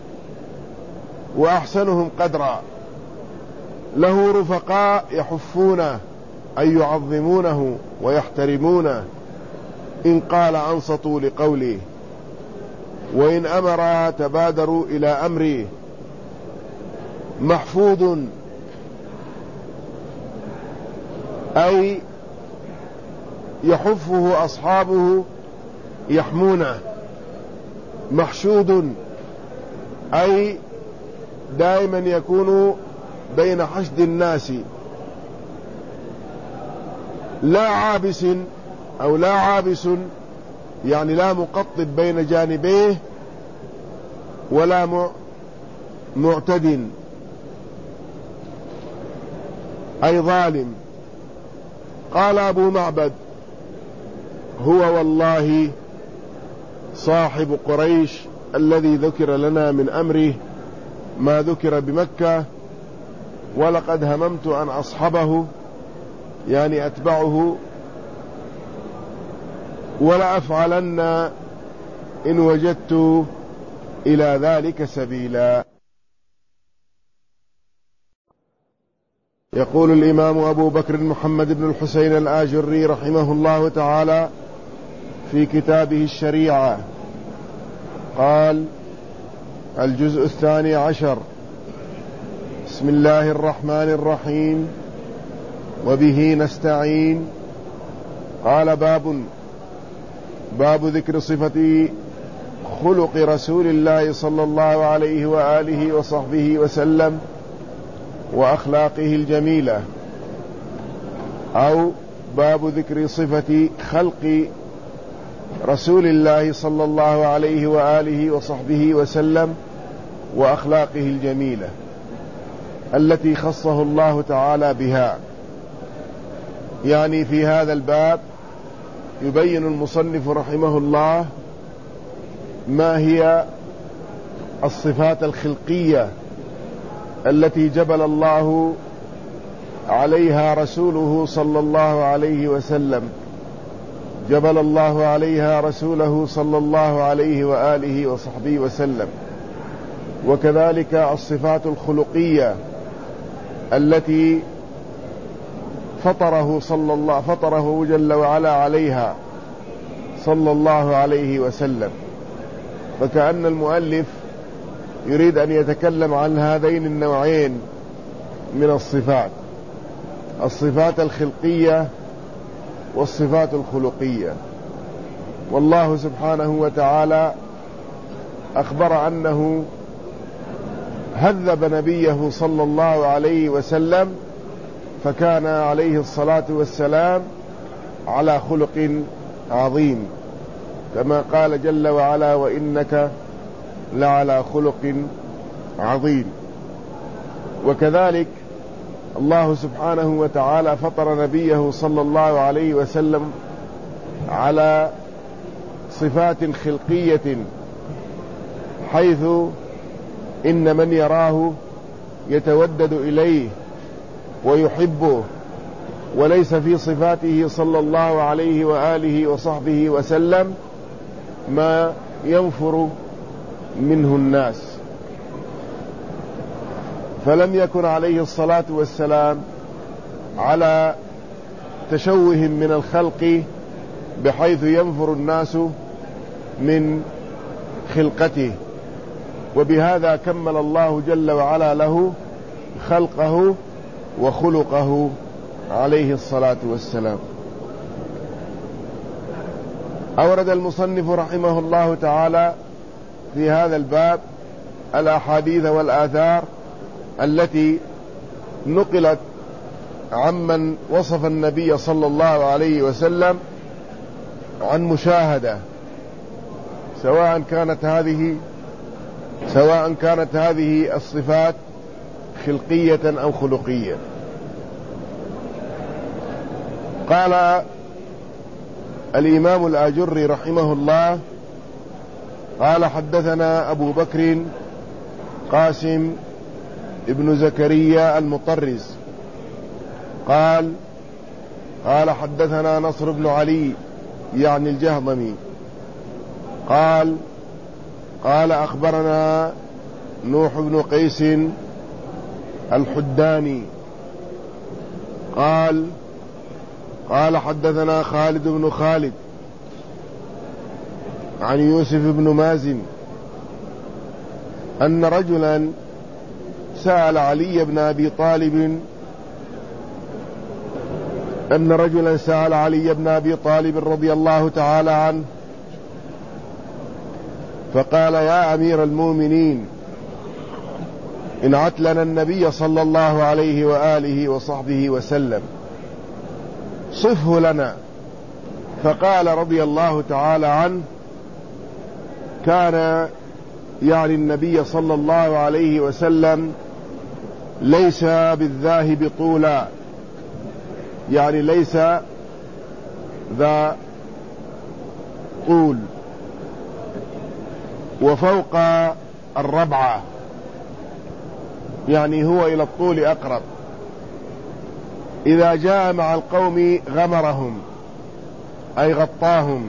وأحسنهم قدرا. له رفقاء يحفونه أي يعظمونه ويحترمونه، إن قال أنصتوا لقوله، وإن أمر تبادروا إلى أمره. محفوظ أي يحفه أصحابه يحمونه. محشود أي دائما يكون بين حشد الناس، لا عابس أو لا عابس يعني لا مقطب بين جانبيه ولا معتد أي ظالم. قال أبو معبد: هو والله صاحب قريش الذي ذكر لنا من أمره ما ذكر بمكة، ولقد هممت أن أصحبه يعني أتبعه، ولأفعلن إن وجدت إلى ذلك سبيلا. يقول الإمام أبو بكر محمد بن الحسين الآجري رحمه الله تعالى في كتابه الشريعة، قال: الجزء الثاني عشر: بسم الله الرحمن الرحيم، وبه نستعين. قال: باب باب ذكر صفة خلق رسول الله صلى الله عليه وآله وصحبه وسلم وأخلاقه الجميلة، أو باب ذكر صفة خلق رسول الله صلى الله عليه وآله وصحبه وسلم وأخلاقه الجميلة التي خصه الله تعالى بها. يعني في هذا الباب يبين المصنف رحمه الله ما هي الصفات الخلقية التي جبل الله عليها رسوله صلى الله عليه وسلم، جبل الله عليها رسوله صلى الله عليه وآله وصحبه وسلم. وكذلك الصفات الخلقية التي فطره صلى الله فطره جل وعلا عليها صلى الله عليه وسلم. فكأن المؤلف يريد أن يتكلم عن هذين النوعين من الصفات، الصفات الخلقية والصفات الخلقية. والله سبحانه وتعالى أخبر أنه هذب نبيه صلى الله عليه وسلم، فكان عليه الصلاة والسلام على خلق عظيم، كما قال جل وعلا: وإنك لعلى خلق عظيم. وكذلك الله سبحانه وتعالى فطر نبيه صلى الله عليه وسلم على صفات خلقية، حيث إن من يراه يتودد إليه ويحبه، وليس في صفاته صلى الله عليه وآله وصحبه وسلم ما ينفر منه الناس. فلم يكن عليه الصلاة والسلام على تشوه من الخلق بحيث ينفر الناس من خلقته، وبهذا كمل الله جل وعلا له خلقه وخلقه عليه الصلاة والسلام. أورد المصنف رحمه الله تعالى في هذا الباب الأحاديث والآثار التي نقلت عمن وصف النبي صلى الله عليه وسلم عن مشاهدة، سواء كانت هذه سواء كانت هذه الصفات خلقية أو خلقية. قال الإمام الآجري رحمه الله: قال: حدثنا أبو بكر قاسم ابن زكريا المطرز قال قال حدثنا نصر بن علي يعني الجهضمي قال قال أخبرنا نوح بن قيس الحداني قال قال حدثنا خالد بن خالد عن يوسف بن مازن أن رجلا سأل علي بن أبي طالب أن رجلا سأل علي بن أبي طالب رضي الله تعالى عنه فقال: يا أمير المؤمنين، انعت لنا النبي صلى الله عليه وآله وصحبه وسلم، صفه لنا. فقال رضي الله تعالى عنه: كان يعني النبي صلى الله عليه وسلم ليس بالذاهب طولا، يعني ليس ذا طول، وفوق الربعة، يعني هو إلى الطول أقرب. إذا جاء مع القوم غمرهم، أي غطاهم،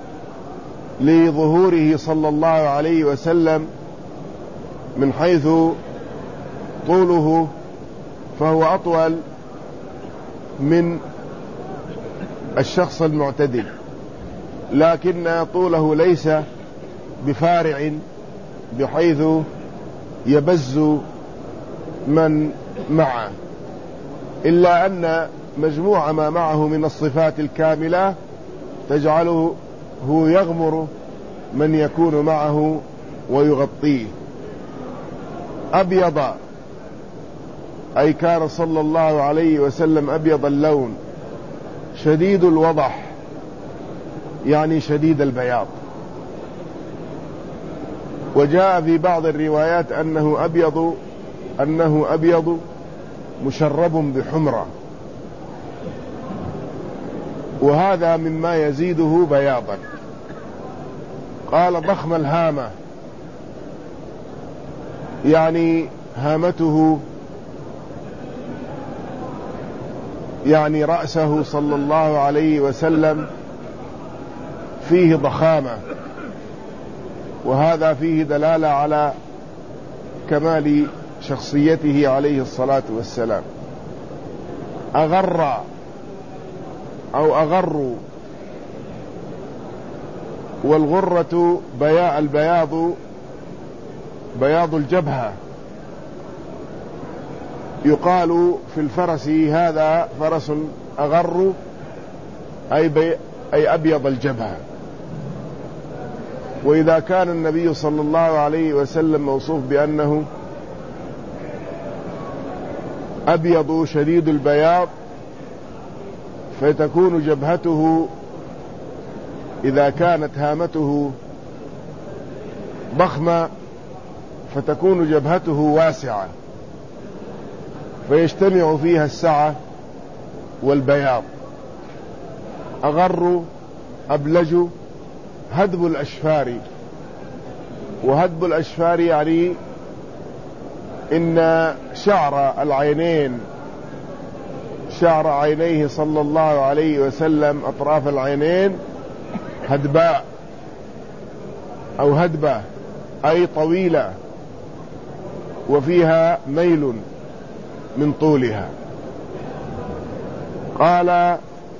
لظهوره صلى الله عليه وسلم من حيث طوله، فهو أطول من الشخص المعتدل، لكن طوله ليس بفارع بحيث يبز من معه، إلا أن مجموع ما معه من الصفات الكاملة تجعله هو يغمر من يكون معه ويغطيه. أبيض، أي كان صلى الله عليه وسلم أبيض اللون، شديد الوضح، يعني شديد البياض. وجاء في بعض الروايات أنه أبيض أنه أبيض مشرب بحمرة، وهذا مما يزيده بياضا. قال: ضخم الهامة، يعني هامته، يعني رأسه صلى الله عليه وسلم فيه ضخامة، وهذا فيه دلالة على كمال شخصيته عليه الصلاة والسلام. أغر أو أغر، والغرة بياء البياض بياض الجبهة. يقال في الفرس: هذا فرس أغر، أي, بي أي أبيض الجبهة. وإذا كان النبي صلى الله عليه وسلم موصوف بأنه أبيض شديد البياض، فتكون جبهته، إذا كانت هامته ضخمة فتكون جبهته واسعة، فيجتمع فيها السعة والبياض. أغر، أبلج، هدب الأشفار. وهدب الأشفار يعني إن شعر العينين، شعر عينيه صلى الله عليه وسلم، أطراف العينين هدباء أو هدبة، أي طويلة، وفيها ميل من طولها. قال: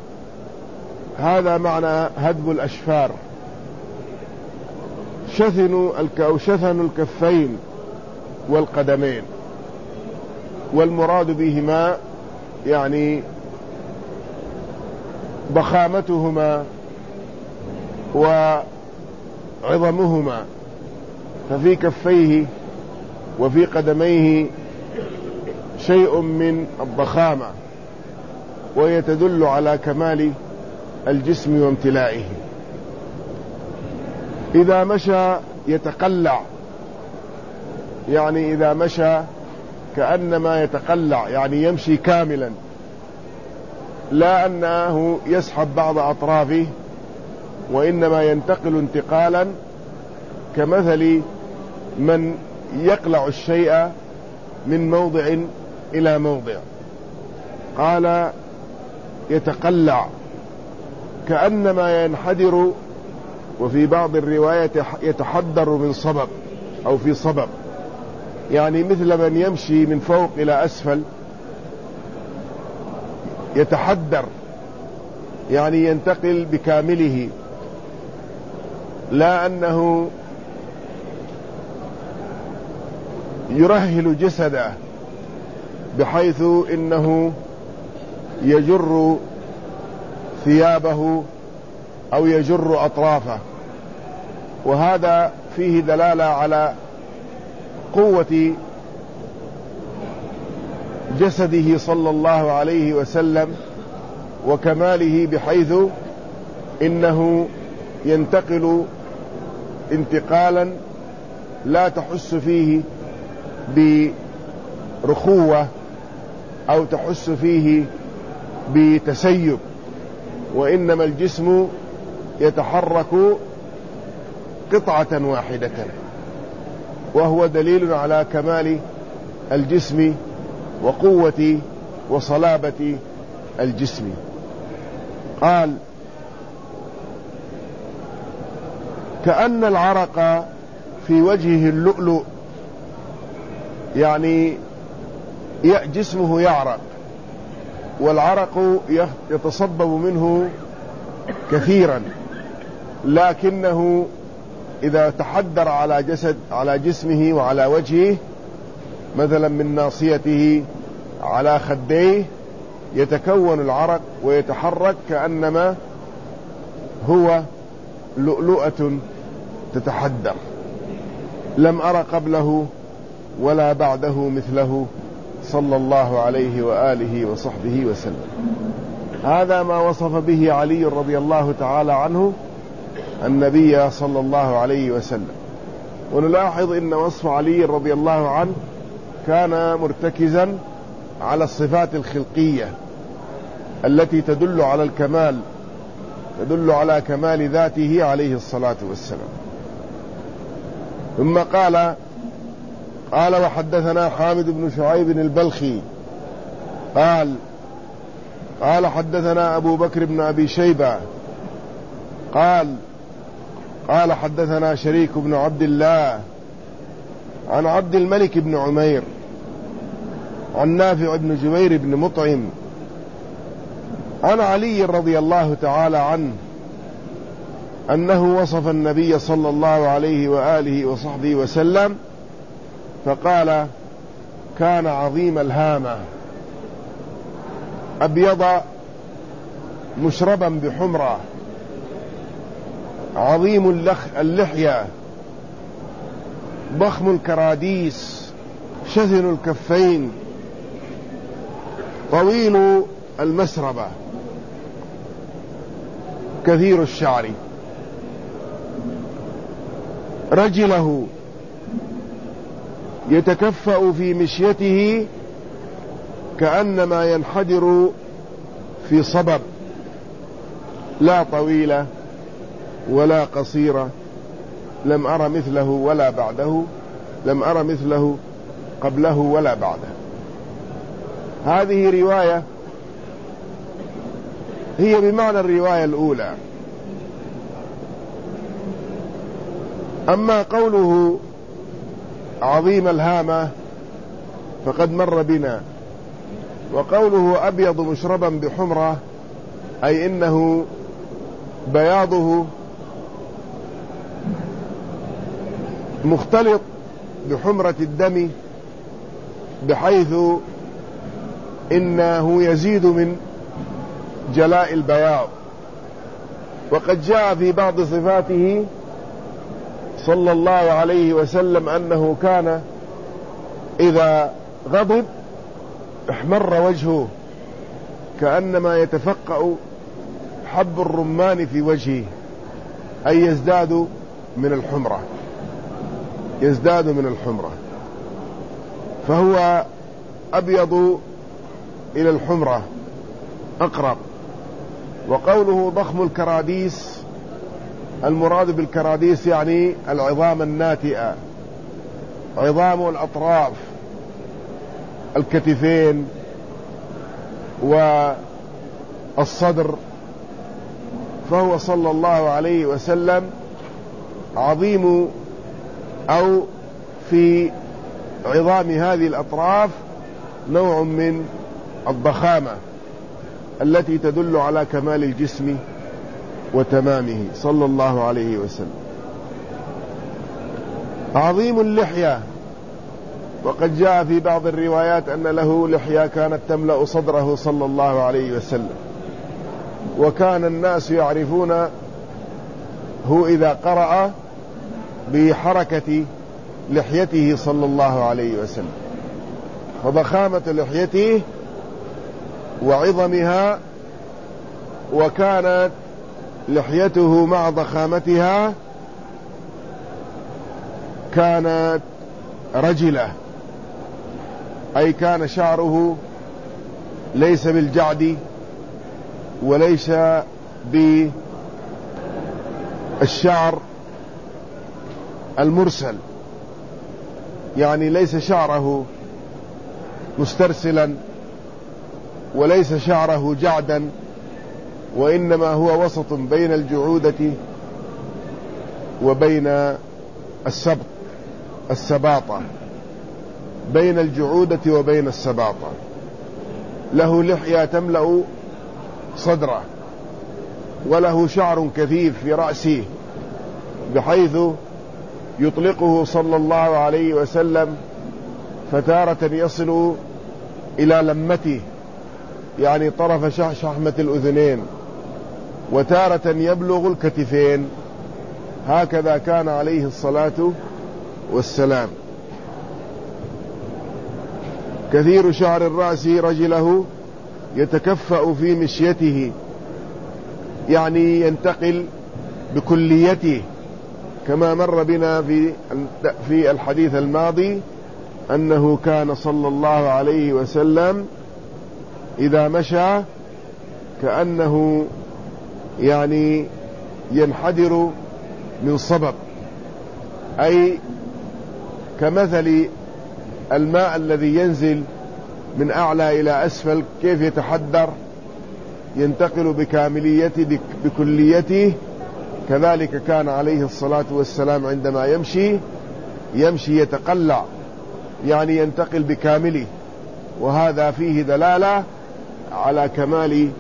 هذا معنى هدب الأشفار. شثن أو شثن الكفين والقدمين، والمراد بهما يعني ضخامتهما وعظمهما، ففي كفيه وفي قدميه شيء من الضخامة، وهي تدل على كمال الجسم وامتلائه. إذا مشى يتقلع، يعني إذا مشى كأنما يتقلع، يعني يمشي كاملا، لا أنه يسحب بعض أطرافه، وإنما ينتقل انتقالا كمثل من يقلع الشيء من موضع إلى موضع. قال: يتقلع كأنما ينحدر، وفي بعض الروايات يتحدر من صبب أو في صبب، يعني مثل من يمشي من فوق إلى أسفل، يتحدر، يعني ينتقل بكامله. لا أنه يرهل جسده بحيث إنه يجر ثيابه أو يجر أطرافه، وهذا فيه دلالة على قوة جسده صلى الله عليه وسلم وكماله، بحيث إنه ينتقل انتقالا لا تحس فيه برخوة أو تحس فيه بتسيب، وإنما الجسم يتحرك قطعة واحدة، وهو دليل على كمال الجسم وقوة وصلابة الجسم. قال: كأن العرق في وجهه اللؤلؤ، يعني جسمه يعرق، والعرق يتصبب منه كثيرا، لكنه إذا تحدر على جسد على جسمه وعلى وجهه، مثلا من ناصيته على خديه، يتكون العرق ويتحرك كأنما هو لؤلؤة تتحدر. لم أر قبله ولا بعده مثله صلى الله عليه وآله وصحبه وسلم. هذا ما وصف به علي رضي الله تعالى عنه النبي صلى الله عليه وسلم. ونلاحظ إن وصف علي رضي الله عنه كان مرتكزا على الصفات الخلقية التي تدل على الكمال، تدل على كمال ذاته عليه الصلاة والسلام. ثم قال قال وحدثنا حامد بن شعيب البلخي قال قال حدثنا أبو بكر بن أبي شيبة قال قال حدثنا شريك بن عبد الله عن عبد الملك بن عمير عن نافع بن جبير بن مطعم عن علي رضي الله تعالى عنه أنه وصف النبي صلى الله عليه وآله وصحبه وسلم فقال: كان عظيم الهامة، أبيض مشربا بحمرة، عظيم اللخ اللحية، ضخم الكراديس، شثن الكفين، طويل المسربة، كثير الشعر، رجله يتكفأ في مشيته كأنما ينحدر في صبب، لا طويلة ولا قصيرة، لم أر مثله ولا بعده، لم أر مثله قبله ولا بعده. هذه رواية هي بمعنى الرواية الأولى. أما قوله عظيم الهامة فقد مر بنا، وقوله أبيض مشربا بحمرة أي إنه بياضه مختلط بحمرة الدم، بحيث إنه يزيد من جلاء البياض. وقد جاء في بعض صفاته صلى الله عليه وسلم أنه كان إذا غضب احمر وجهه كأنما يتفقأ حب الرمان في وجهه، أي يزداد من الحمرة، يزداد من الحمرة، فهو أبيض إلى الحمرة أقرب. وقوله ضخم الكراديس، المراد بالكراديس يعني العظام الناتئة، عظام الأطراف، الكتفين والصدر، فهو صلى الله عليه وسلم عظيم، أو في عظام هذه الأطراف نوع من الضخامة التي تدل على كمال الجسم وتمامه صلى الله عليه وسلم. عظيم اللحية، وقد جاء في بعض الروايات أن له لحية كانت تملأ صدره صلى الله عليه وسلم، وكان الناس يعرفونه إذا قرأ بحركة لحيته صلى الله عليه وسلم، فضخامة لحيته وعظمها، وكانت لحيته مع ضخامتها كانت رجلة، أي كان شعره ليس بالجعد وليس بالشعر المرسل، يعني ليس شعره مسترسلا وليس شعره جعدا، وإنما هو وسط بين الجعودة وبين السبط السباطة، بين الجعودة وبين السباطة. له لحية تملأ صدره، وله شعر كثيف في رأسه، بحيث يطلقه صلى الله عليه وسلم فتارة يصل إلى لمته، يعني طرف شحمة الأذنين، وتارة يبلغ الكتفين. هكذا كان عليه الصلاة والسلام. كثير شعر الرأس رجله يتكفأ في مشيته، يعني ينتقل بكليته، كما مر بنا في في الحديث الماضي أنه كان صلى الله عليه وسلم إذا مشى كأنه يعني ينحدر من صبب، أي كمثل الماء الذي ينزل من أعلى إلى أسفل كيف يتحدر ينتقل بكامليته بكليته، كذلك كان عليه الصلاة والسلام عندما يمشي يمشي يتقلع، يعني ينتقل بكامله، وهذا فيه دلالة على كمال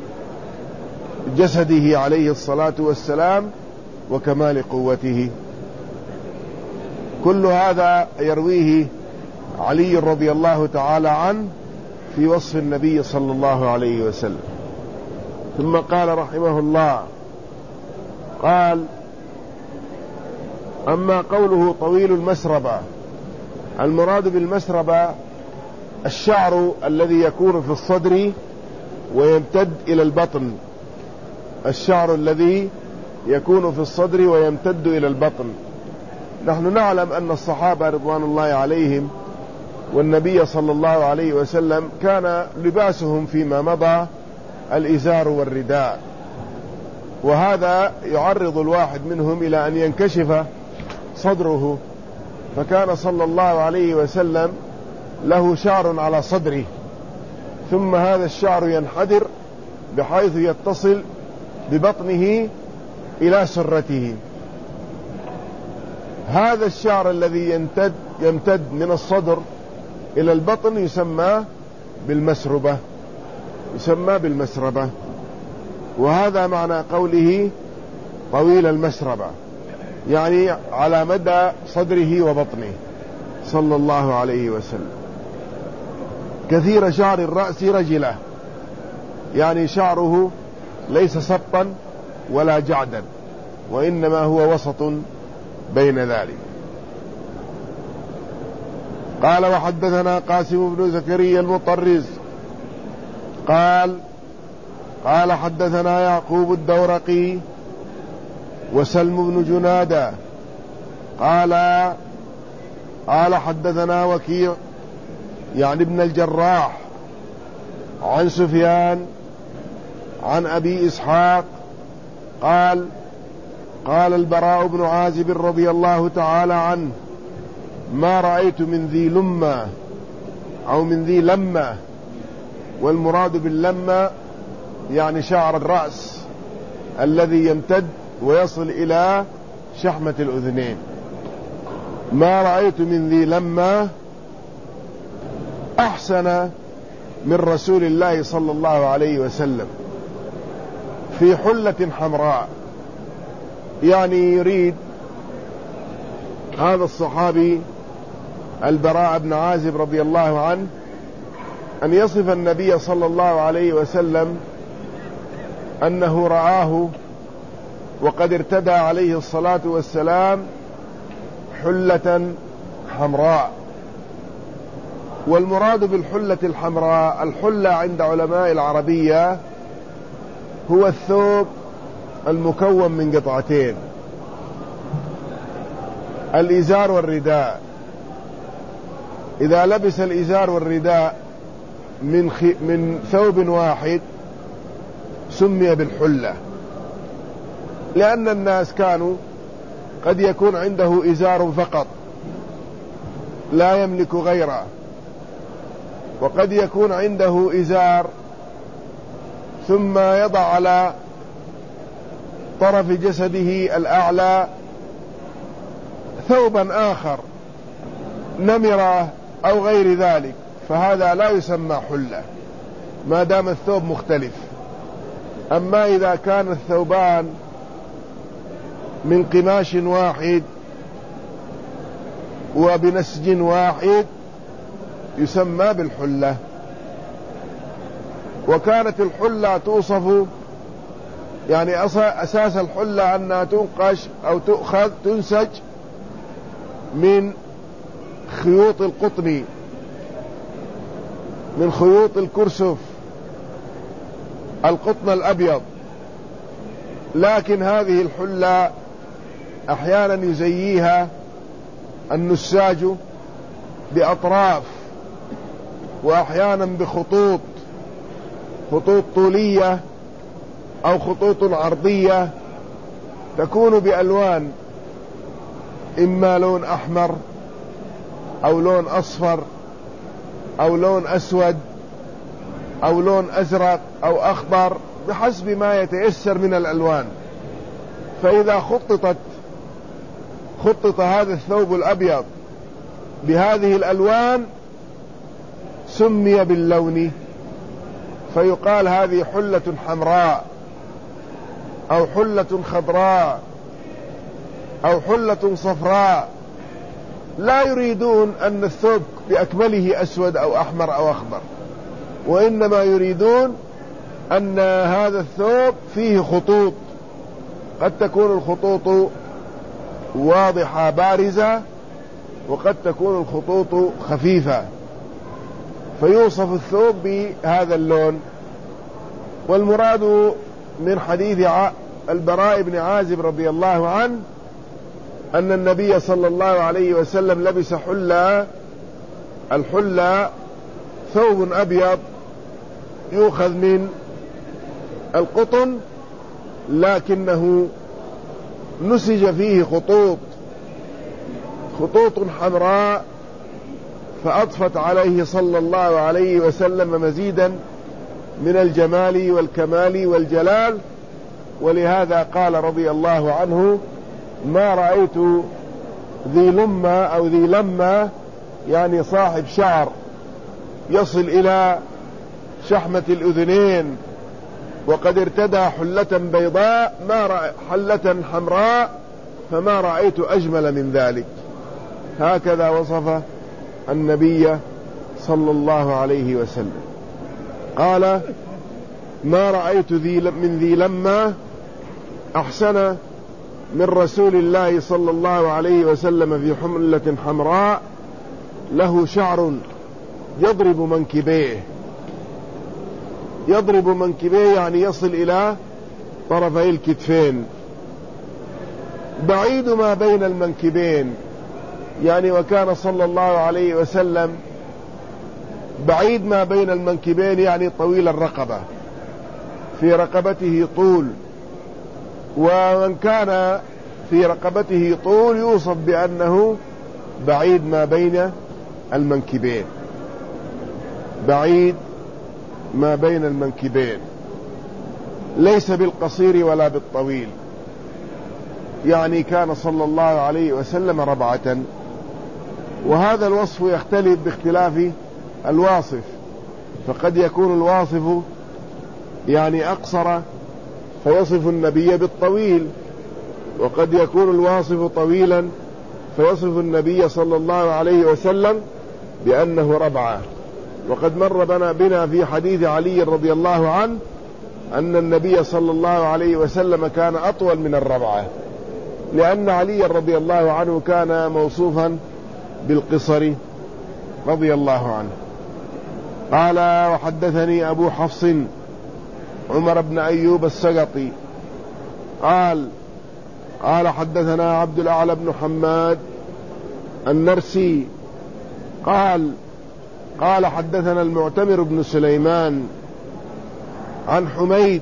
جسده عليه الصلاة والسلام وكمال قوته. كل هذا يرويه علي رضي الله تعالى عنه في وصف النبي صلى الله عليه وسلم. ثم قال رحمه الله، قال: أما قوله طويل المسربة، المراد بالمسربة الشعر الذي يكون في الصدر ويمتد إلى البطن، الشعر الذي يكون في الصدر ويمتد إلى البطن. نحن نعلم أن الصحابة رضوان الله عليهم والنبي صلى الله عليه وسلم كان لباسهم فيما مضى الإزار والرداء، وهذا يعرض الواحد منهم إلى أن ينكشف صدره، فكان صلى الله عليه وسلم له شعر على صدره، ثم هذا الشعر ينحدر بحيث يتصل ببطنه إلى سرته. هذا الشعر الذي يمتد, يمتد من الصدر إلى البطن يسمى بالمسربة يسمى بالمسربة وهذا معنى قوله طويل المسربة، يعني على مدى صدره وبطنه صلى الله عليه وسلم. كثير شعر الرأس رجله، يعني شعره ليس سبطا ولا جعدا، وإنما هو وسط بين ذلك. قال: وحدثنا قاسم بن زكريا المطرز قال قال حدثنا يعقوب الدورقي وسلم بن جنادة قال قال حدثنا وكيع يعني ابن الجراح عن سفيان عن أبي إسحاق قال قال البراء بن عازب رضي الله تعالى عنه: ما رأيت من ذي لمة أو من ذي لمة، والمراد باللمة يعني شعر الرأس الذي يمتد ويصل إلى شحمة الأذنين. ما رأيت من ذي لمة أحسن من رسول الله صلى الله عليه وسلم في حلة حمراء، يعني يريد هذا الصحابي البراء بن عازب رضي الله عنه أن يصف النبي صلى الله عليه وسلم أنه رآه وقد ارتدى عليه الصلاة والسلام حلة حمراء. والمراد بالحلة الحمراء، الحلة عند علماء العربية هو الثوب المكون من قطعتين، الإزار والرداء. إذا لبس الإزار والرداء من, خ... من ثوب واحد سمي بالحلة، لأن الناس كانوا قد يكون عنده إزار فقط لا يملك غيره، وقد يكون عنده إزار ثم يضع على طرف جسده الأعلى ثوبا آخر نمرة أو غير ذلك، فهذا لا يسمى حلة ما دام الثوب مختلف. أما إذا كان الثوبان من قماش واحد وبنسج واحد يسمى بالحلة. وكانت الحلة توصف، يعني أساس الحلة أنها تنقش أو تؤخذ تنسج من خيوط القطن، من خيوط الكرسف، القطن الأبيض. لكن هذه الحلة أحيانا يزييها النساج بأطراف، وأحيانا بخطوط، خطوط طولية أو خطوط عرضية تكون بألوان، إما لون أحمر أو لون أصفر أو لون أسود أو لون أزرق أو أخضر بحسب ما يتيسر من الألوان. فإذا خططت خطط هذا الثوب الأبيض بهذه الألوان سمي باللون، فيقال هذه حلة حمراء أو حلة خضراء أو حلة صفراء. لا يريدون أن الثوب بأكمله أسود أو أحمر أو أخضر، وإنما يريدون أن هذا الثوب فيه خطوط، قد تكون الخطوط واضحة بارزة وقد تكون الخطوط خفيفة، فيوصف الثوب بهذا اللون. والمراد من حديث البراء بن عازب رضي الله عنه أن النبي صلى الله عليه وسلم لبس حلة، الحلة ثوب أبيض يؤخذ من القطن لكنه نسج فيه خطوط خطوط حمراء، فأضفت عليه صلى الله عليه وسلم مزيدا من الجمال والكمال والجلال. ولهذا قال رضي الله عنه: ما رأيت ذي لمة أو ذي لمة، يعني صاحب شعر يصل إلى شحمة الأذنين وقد ارتدى حلة بيضاء، ما رأى حلة حمراء، فما رأيت أجمل من ذلك. هكذا وصف النبي صلى الله عليه وسلم. قال: ما رأيت ذي من ذي لمة أحسن من رسول الله صلى الله عليه وسلم في حملة حمراء له شعر يضرب منكبيه. يضرب منكبيه يعني يصل إلى طرفي الكتفين، بعيد ما بين المنكبين، يعني وكان صلى الله عليه وسلم بعيد ما بين المنكبين، يعني طويل الرقبة، في رقبته طول. ومن كان في رقبته طول يوصف بأنه بعيد ما بين المنكبين، بعيد ما بين المنكبين، ليس بالقصير ولا بالطويل، يعني كان صلى الله عليه وسلم ربعة. وهذا الوصف يختلف باختلاف الواصف، فقد يكون الواصف يعني أقصر فيصف النبي بالطويل، وقد يكون الواصف طويلا فيصف النبي صلى الله عليه وسلم بأنه ربعة. وقد مر بنا في حديث علي رضي الله عنه أن النبي صلى الله عليه وسلم كان أطول من الربعة، لأن علي رضي الله عنه كان موصوفا بالقصر رضي الله عنه. قال: وحدثني أبو حفص عمر بن أيوب السقطي قال قال حدثنا عبد الأعلى بن حماد النرسي قال قال حدثنا المعتمر بن سليمان عن حميد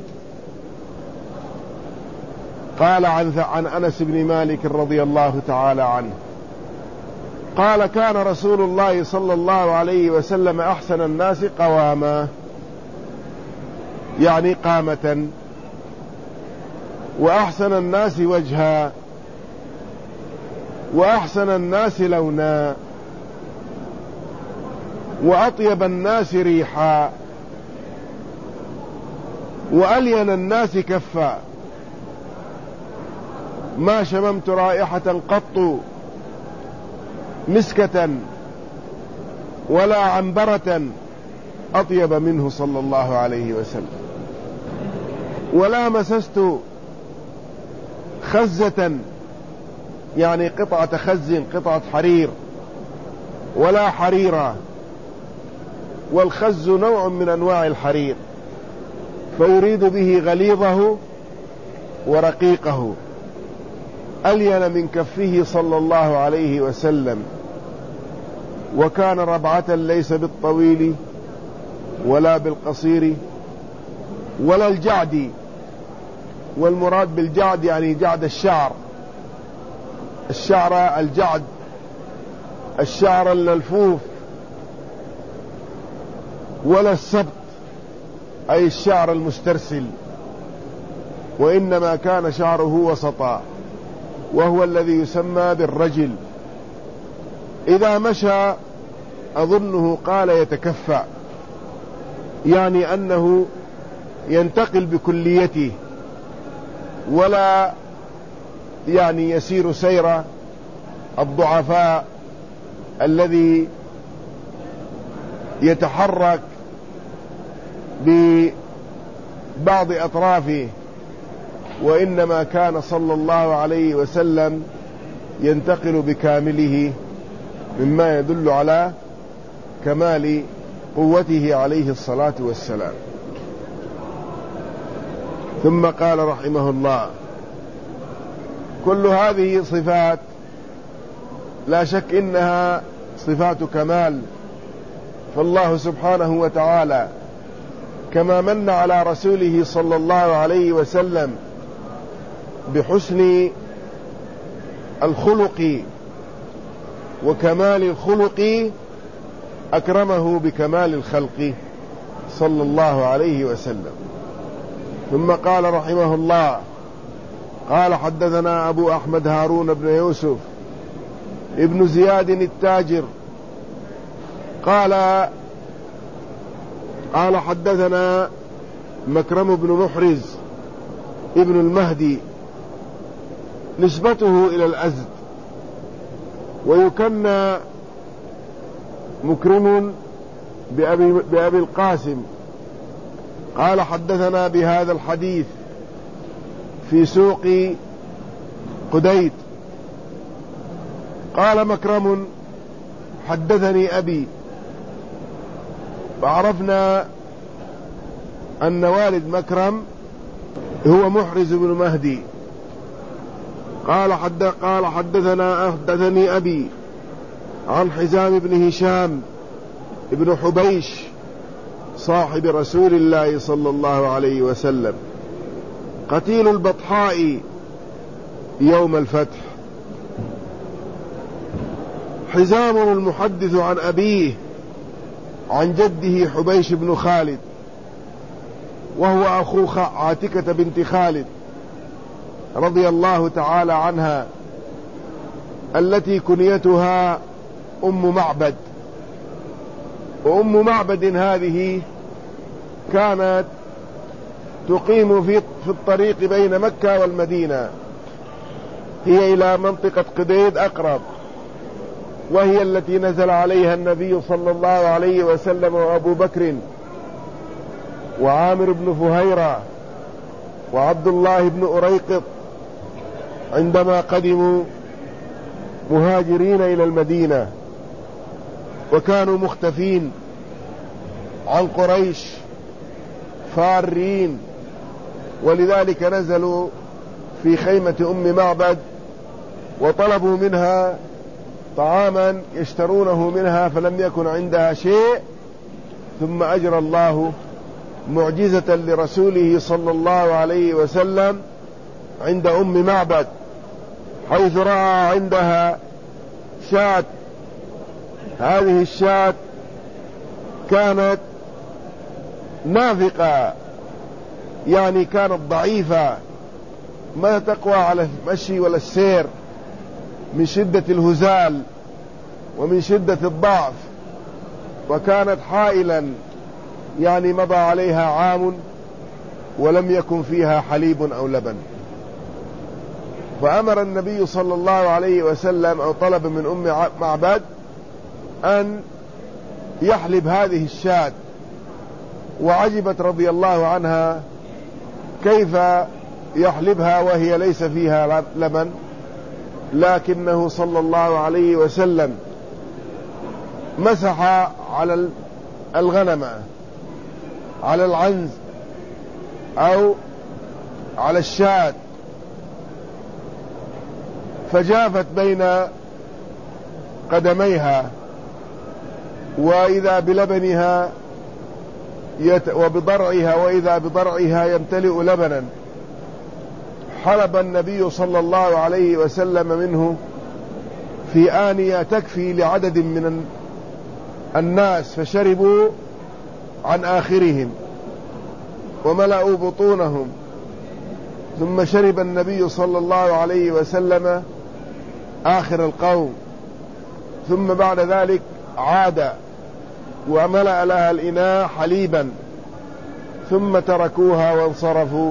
قال عن عن أنس بن مالك رضي الله تعالى عنه قال: كان رسول الله صلى الله عليه وسلم أحسن الناس قواما، يعني قامة، وأحسن الناس وجها، وأحسن الناس لونا، وأطيب الناس ريحا، وألين الناس كفا. ما شممت رائحة قط مسكة ولا عنبرة أطيب منه صلى الله عليه وسلم، ولا مسست خزة، يعني قطعة خز، قطعة حرير، ولا حريرة، والخز نوع من أنواع الحرير، فيريد به غليظه ورقيقه، ألين من كفه صلى الله عليه وسلم. وكان ربعة ليس بالطويل ولا بالقصير ولا الجعد، والمراد بالجعد يعني جعد الشعر، الشعر الجعد، الشعر الملفوف، ولا السبط أي الشعر المسترسل، وإنما كان شعره وسطا، وهو الذي يسمى بالرجل. إذا مشى أظنه قال يتكفى، يعني أنه ينتقل بكليته، ولا يعني يسير سير الضعفاء الذي يتحرك ببعض أطرافه، وإنما كان صلى الله عليه وسلم ينتقل بكامله، مما يدل على كمال قوته عليه الصلاة والسلام. ثم قال رحمه الله: كل هذه صفات لا شك إنها صفات كمال، فالله سبحانه وتعالى كما من على رسوله صلى الله عليه وسلم بحسن الخلق وكمال الخلق، أكرمه بكمال الخلق صلى الله عليه وسلم. ثم قال رحمه الله: قال حدثنا أبو أحمد هارون بن يوسف ابن زياد التاجر قال قال حدثنا مكرم بن محرز ابن المهدي، نسبته إلى الأزد، ويكنى مكرم بأبي, بأبي القاسم. قال حدثنا بهذا الحديث في سوق قديد. قال مكرم: حدثني أبي، فعرفنا أن والد مكرم هو محرز بن مهدي. قال حد قال حدثنا حدثني أبي عن حزام بن هشام ابن حبيش صاحب رسول الله صلى الله عليه وسلم، قتيل البطحاء يوم الفتح. حزام المحدث عن أبيه عن جده حبيش بن خالد، وهو أخو عاتكة بنت خالد رضي الله تعالى عنها، التي كنيتها أم معبد. وأم معبد هذه كانت تقيم في في الطريق بين مكة والمدينة، هي إلى منطقة قديد أقرب، وهي التي نزل عليها النبي صلى الله عليه وسلم وأبو بكر وعامر بن فهيرة وعبد الله بن أريقط عندما قدموا مهاجرين إلى المدينة، وكانوا مختفين عن قريش فارين، ولذلك نزلوا في خيمة أم معبد وطلبوا منها طعاما يشترونه منها، فلم يكن عندها شيء. ثم أجرى الله معجزة لرسوله صلى الله عليه وسلم عند أم معبد، حيث رأى عندها شاة. هذه الشاة كانت نافقة، يعني كانت ضعيفة، ما تقوى على المشي ولا السير من شدة الهزال ومن شدة الضعف، وكانت حائلا، يعني مضى عليها عام ولم يكن فيها حليب أو لبن. فأمر النبي صلى الله عليه وسلم أو طلب من أم معبد أن يحلب هذه الشاة، وعجبت رضي الله عنها كيف يحلبها وهي ليس فيها لبن، لكنه صلى الله عليه وسلم مسح على الغنم، على العنز أو على الشاة، فجافت بين قدميها، وإذا بلبنها يت... وبضرعها وإذا بضرعها يمتلئ لبنا. حلب النبي صلى الله عليه وسلم منه في آنية تكفي لعدد من الناس، فشربوا عن آخرهم وملأوا بطونهم. ثم شرب النبي صلى الله عليه وسلم آخر القوم، ثم بعد ذلك عاد وملأ لها الإناء حليبا، ثم تركوها وانصرفوا.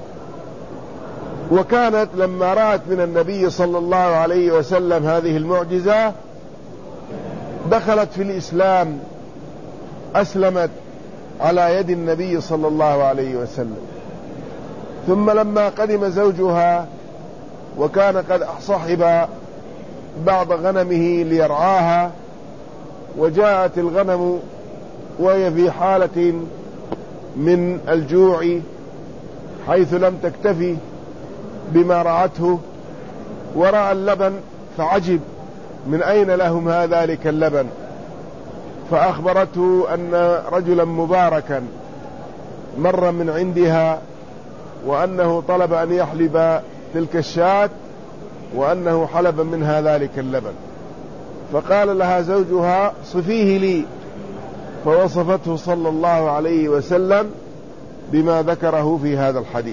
وكانت لما رأت من النبي صلى الله عليه وسلم هذه المعجزة دخلت في الإسلام، أسلمت على يد النبي صلى الله عليه وسلم. ثم لما قدم زوجها وكان قد صحب بعض غنمه ليرعاها، وجاءت الغنم وهي في حالة من الجوع حيث لم تكتفي بما رعته، ورأى اللبن فعجب من أين لهم هذا ذلك اللبن، فأخبرته أن رجلا مباركا مر من عندها وأنه طلب أن يحلب تلك الشاة وأنه حلب منها ذلك اللبن. فقال لها زوجها صفيه لي، فوصفته صلى الله عليه وسلم بما ذكره في هذا الحديث.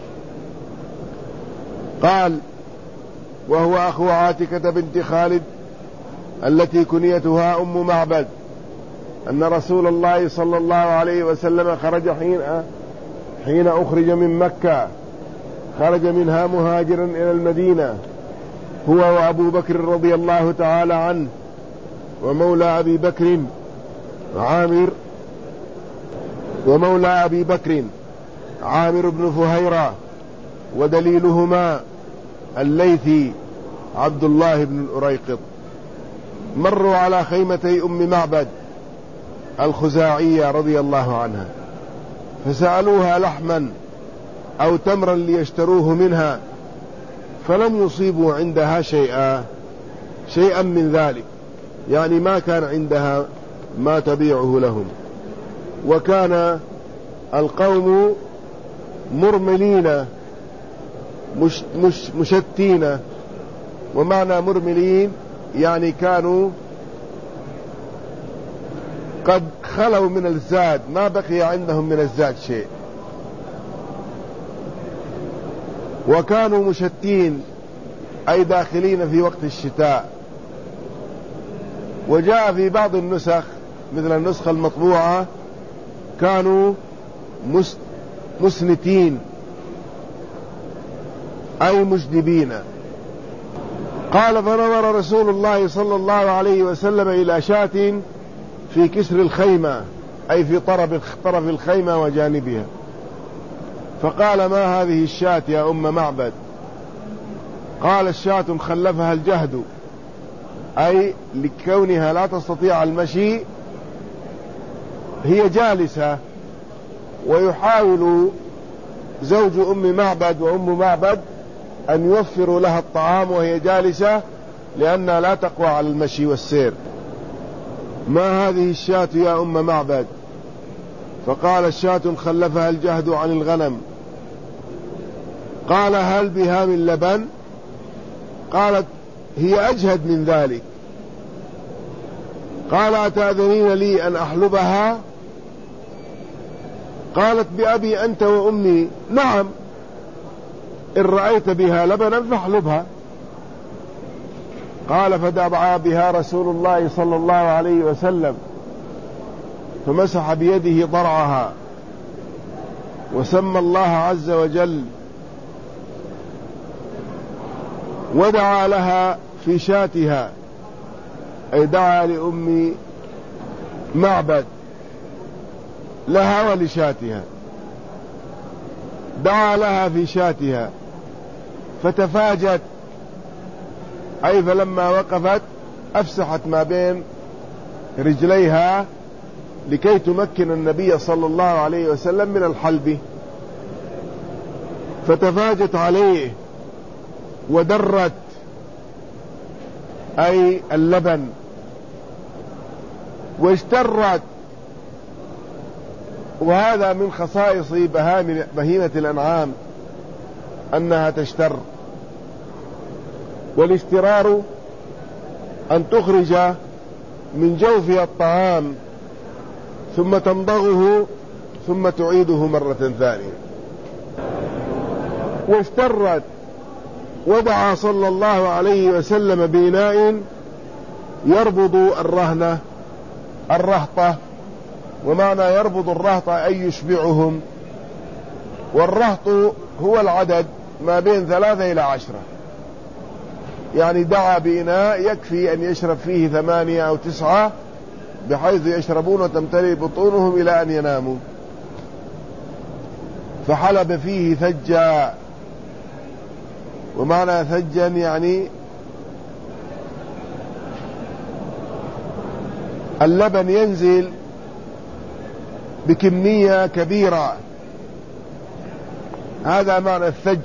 قال: وهو أخو عاتكة بنت خالد التي كنيتها أم معبد، أن رسول الله صلى الله عليه وسلم خرج حين حين أخرج من مكة، خرج منها مهاجرا إلى المدينة هو وأبو بكر رضي الله تعالى عنه، ومولى أبي بكر عامر ومولى أبي بكر عامر بن فهيرة، ودليلهما الليثي عبد الله بن الأريقط. مروا على خيمتي أم معبد الخزاعية رضي الله عنها، فسألوها لحما أو تمرا ليشتروه منها، فلم يصيبوا عندها شيئا شيئا من ذلك، يعني ما كان عندها ما تبيعه لهم. وكان القوم مرملين مش مش مشتين، ومعنى مرملين يعني كانوا قد خلوا من الزاد، ما بقي عندهم من الزاد شيء. وكانوا مشتين أي داخلين في وقت الشتاء. وجاء في بعض النسخ مثل النسخة المطبوعة كانوا مسنتين أي مجدبين. قال فنظر رسول الله صلى الله عليه وسلم إلى شاة في كسر الخيمة، أي في طرف طرف الخيمة وجانبها، فقال ما هذه الشاة يا أم معبد؟ قال الشاة خلفها الجهد، أي لكونها لا تستطيع المشي هي جالسة، ويحاول زوج أم معبد وأم معبد أن يوفروا لها الطعام وهي جالسة لأنها لا تقوى على المشي والسير. ما هذه الشاة يا أم معبد؟ فقال الشاة خلفها الجهد عن الغنم. قال هل بها من لبن؟ قالت هي أجهد من ذلك. قال أتأذنين لي أن أحلبها؟ قالت بأبي أنت وأمي نعم، إن رأيت بها لبنا فاحلبها. قال فدعا بها رسول الله صلى الله عليه وسلم فمسح بيده ضرعها وسمى الله عز وجل، ودعا لها في شاتها، أي دعا لأم معبد لها ولشاتها، دعا لها في شاتها فتفاجت، أي فلما وقفت أفسحت ما بين رجليها لكي تمكن النبي صلى الله عليه وسلم من الحلب، فتفاجت عليه ودرت أي اللبن واشترت. وهذا من خصائص بهيمة الأنعام أنها تشتر، والاشترار أن تخرج من جوفها الطعام ثم تمضغه ثم تعيده مرة ثانية. واشترت، ودعا صلى الله عليه وسلم بإناء يربض الرهنة الرهطة، ومعنى يربض الرهطة أي يشبعهم، والرهط هو العدد ما بين ثلاثة إلى عشرة، يعني دعا بإناء يكفي أن يشرب فيه ثمانية أو تسعة بحيث يشربون وتمتلئ بطونهم إلى أن يناموا. فحلب فيه ثجا، ومعنى ثجا يعني اللبن ينزل بكمية كبيرة، هذا معنى الثج.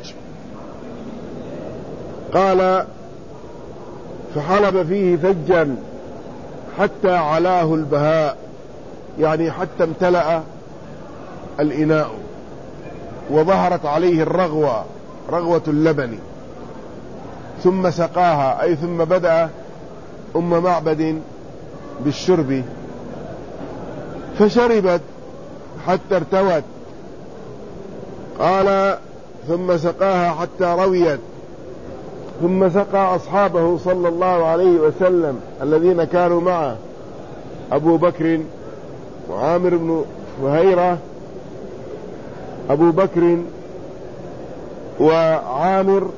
قال فحلب فيه ثجا حتى علاه البهاء، يعني حتى امتلأ الإناء وظهرت عليه الرغوة، رغوة اللبن، ثم سقاها، أي ثم بدأ أم معبد بالشرب فشربت حتى ارتوت. قال ثم سقاها حتى رويت، ثم سقى أصحابه صلى الله عليه وسلم الذين كانوا معه، أبو بكر وعامر بن فهيرة، أبو بكر وعامر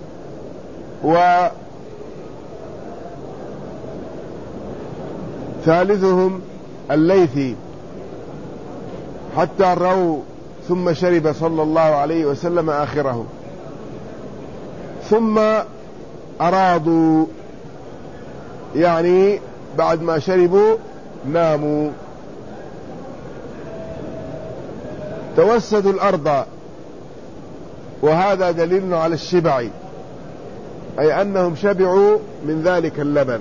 وثالثهم الليثي، حتى روا، ثم شرب صلى الله عليه وسلم آخره. ثم أرادوا، يعني بعد ما شربوا ناموا. توسدوا الأرض، وهذا دليل على الشبع، أي أنهم شبعوا من ذلك اللبن.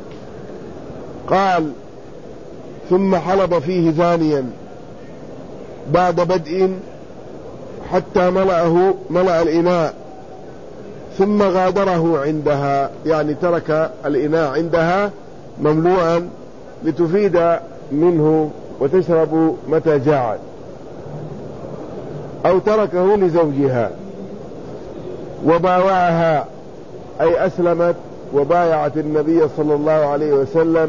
قال ثم حلب فيه ثانيا بعد بدء حتى ملأه ملأ الإناء، ثم غادره عندها، يعني ترك الإناء عندها مملوءا لتفيد منه وتشرب متى جاعت، أو تركه لزوجها. وباوعها، أي أسلمت وبايعت النبي صلى الله عليه وسلم،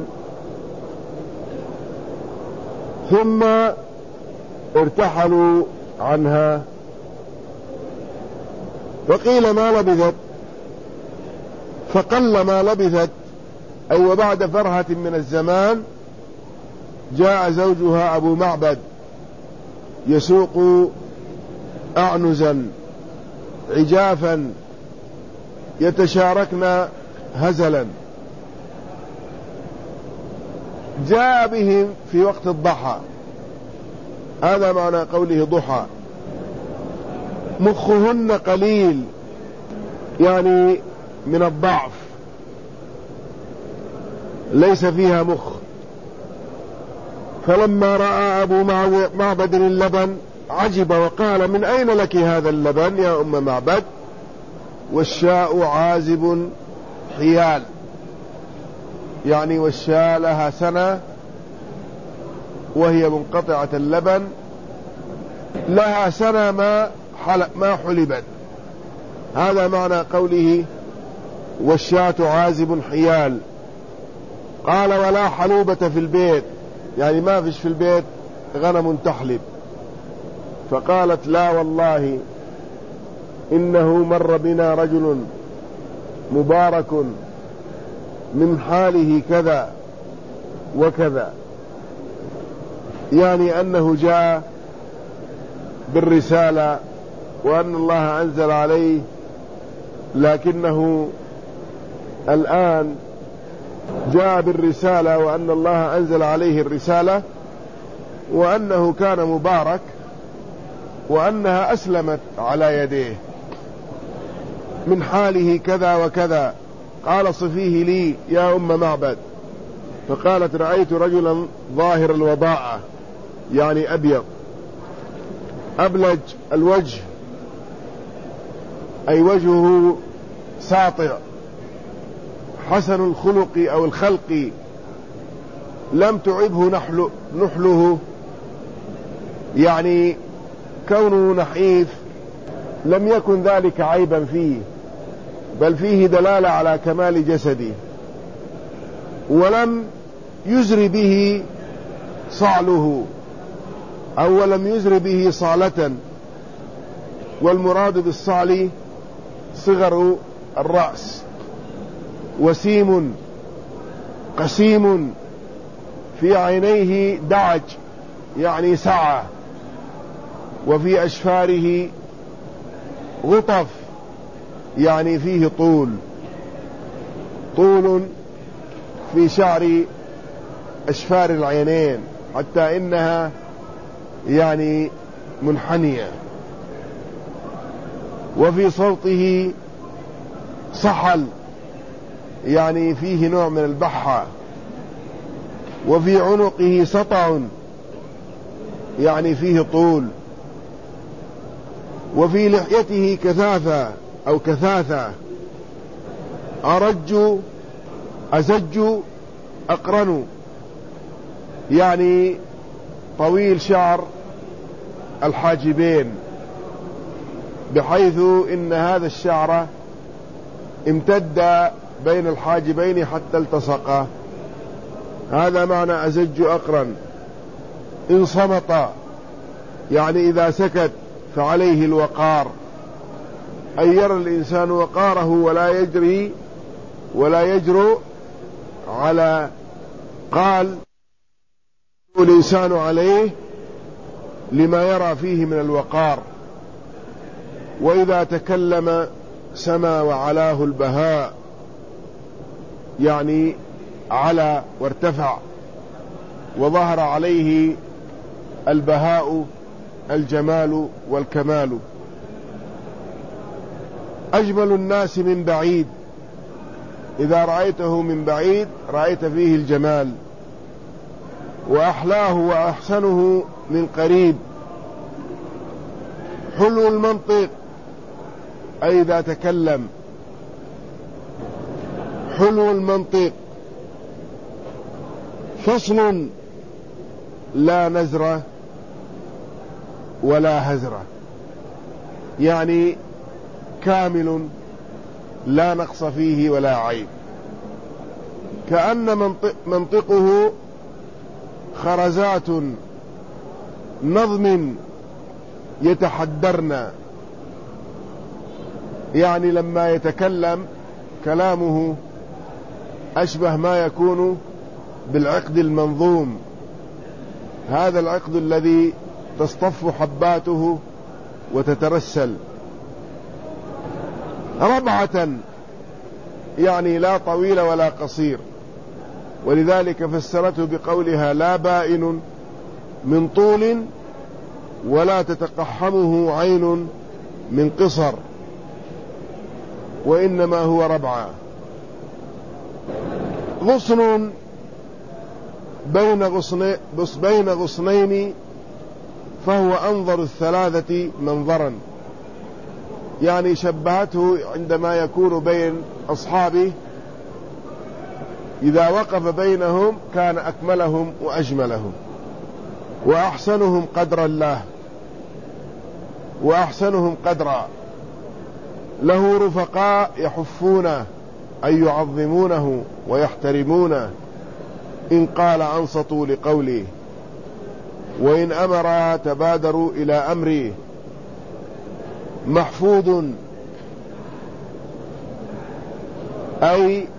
ثم ارتحلوا عنها. وقيل ما لبثت فقل ما لبثت أو بعد فرهة من الزمان جاء زوجها أبو معبد يسوق أعنزا عجافا يتشاركن هزلا. جاء بهم في وقت الضحى، هذا معنى قوله ضحى. مخهن قليل يعني من الضعف، ليس فيها مخ. فلما رأى أبو معبد اللبن عجب وقال: من أين لك هذا اللبن يا أم معبد؟ والشاء عازب حيال، يعني والشاء لها سنة وهي منقطعة اللبن، لها سنة ما ما حلبت. هذا معنى قوله والشاة عازب حيال. قال: ولا حلوبة في البيت، يعني ما فيش في البيت غنم تحلب. فقالت: لا والله إنه مر بنا رجل مبارك من حاله كذا وكذا، يعني أنه جاء بالرسالة وأن الله أنزل عليه، لكنه الآن جاء بالرسالة وأن الله أنزل عليه الرسالة، وأنه كان مبارك، وأنها أسلمت على يديه من حاله كذا وكذا. قال: صفيه لي يا أم معبد. فقالت: رأيت رجلا ظاهر الوضاءة، يعني أبيض أبلج الوجه، أي وجهه ساطع حسن الخلق أو الخلق، لم تعبه نحل نحله، يعني كونه نحيف لم يكن ذلك عيبا فيه، بل فيه دلالة على كمال جسده. ولم يزر به صعله أو لم يزر به صالة، والمراد بالصعل صغر الرأس. وسيم قسيم، في عينيه دعج يعني سعة، وفي أشفاره غطف يعني فيه طول، طول في شعر أشفار العينين حتى إنها يعني منحنية. وفي صوته صحل، يعني فيه نوع من البحة. وفي عنقه سطع، يعني فيه طول. وفي لحيته كثافة أو كثاثة. أرج أزج أقرن، يعني طويل شعر الحاجبين، بحيث إن هذا الشعر امتد بين الحاجبين حتى التصقا. هذا معنى أزج أقرن. إن صمت، يعني إذا سكت فعليه الوقار، أن يرى الإنسان وقاره ولا يجري ولا يجرؤ على قال الإنسان عليه لما يرى فيه من الوقار. وإذا تكلم سما وعلاه البهاء، يعني على وارتفع وظهر عليه البهاء الجمال والكمال. أجمل الناس من بعيد، إذا رأيته من بعيد رأيت فيه الجمال. وأحلاه وأحسنه من قريب. حلو المنطق، أي إذا تكلم. حلو المنطق. فصل لا نزرة ولا هزرة، يعني كامل لا نقص فيه ولا عيب. كأن منطق منطقه خرزات نظم يتحدرن، يعني لما يتكلم كلامه أشبه ما يكون بالعقد المنظوم، هذا العقد الذي تصطف حباته وتترسل. ربعة يعني لا طويل ولا قصير، ولذلك فسرته بقولها لا بائن من طول ولا تتقحمه عين من قصر، وإنما هو ربعة. غصن بين غصنين, بين غصنين فهو أنظر الثلاثة منظرا، يعني شبهته عندما يكون بين أصحابه إذا وقف بينهم كان أكملهم وأجملهم وأحسنهم قدر الله وأحسنهم قدرا، له رفقاء يحفونه أي يعظمونه ويحترمونه، إن قال أنصتوا لقوله، وإن أمر تبادروا إلى أمره. محفوظ أي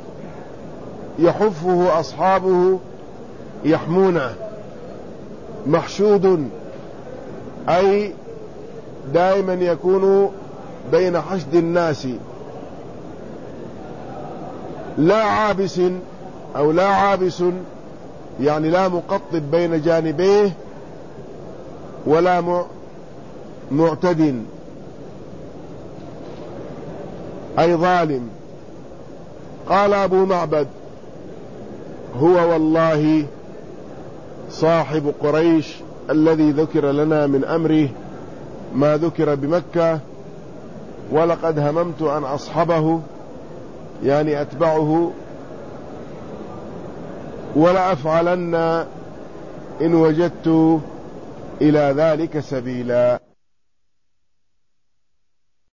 يحفه أصحابه يحمونه. محشود أي دائما يكون بين حشد الناس. لا عابس أو لا عابس يعني لا مقطب بين جانبيه ولا معتد أي ظالم. قال أبو معبد هو والله صاحب قريش الذي ذكر لنا من أمره ما ذكر بمكة، ولقد هممت أن أصحبه يعني أتبعه، ولأفعلن إن وجدت إلى ذلك سبيلا.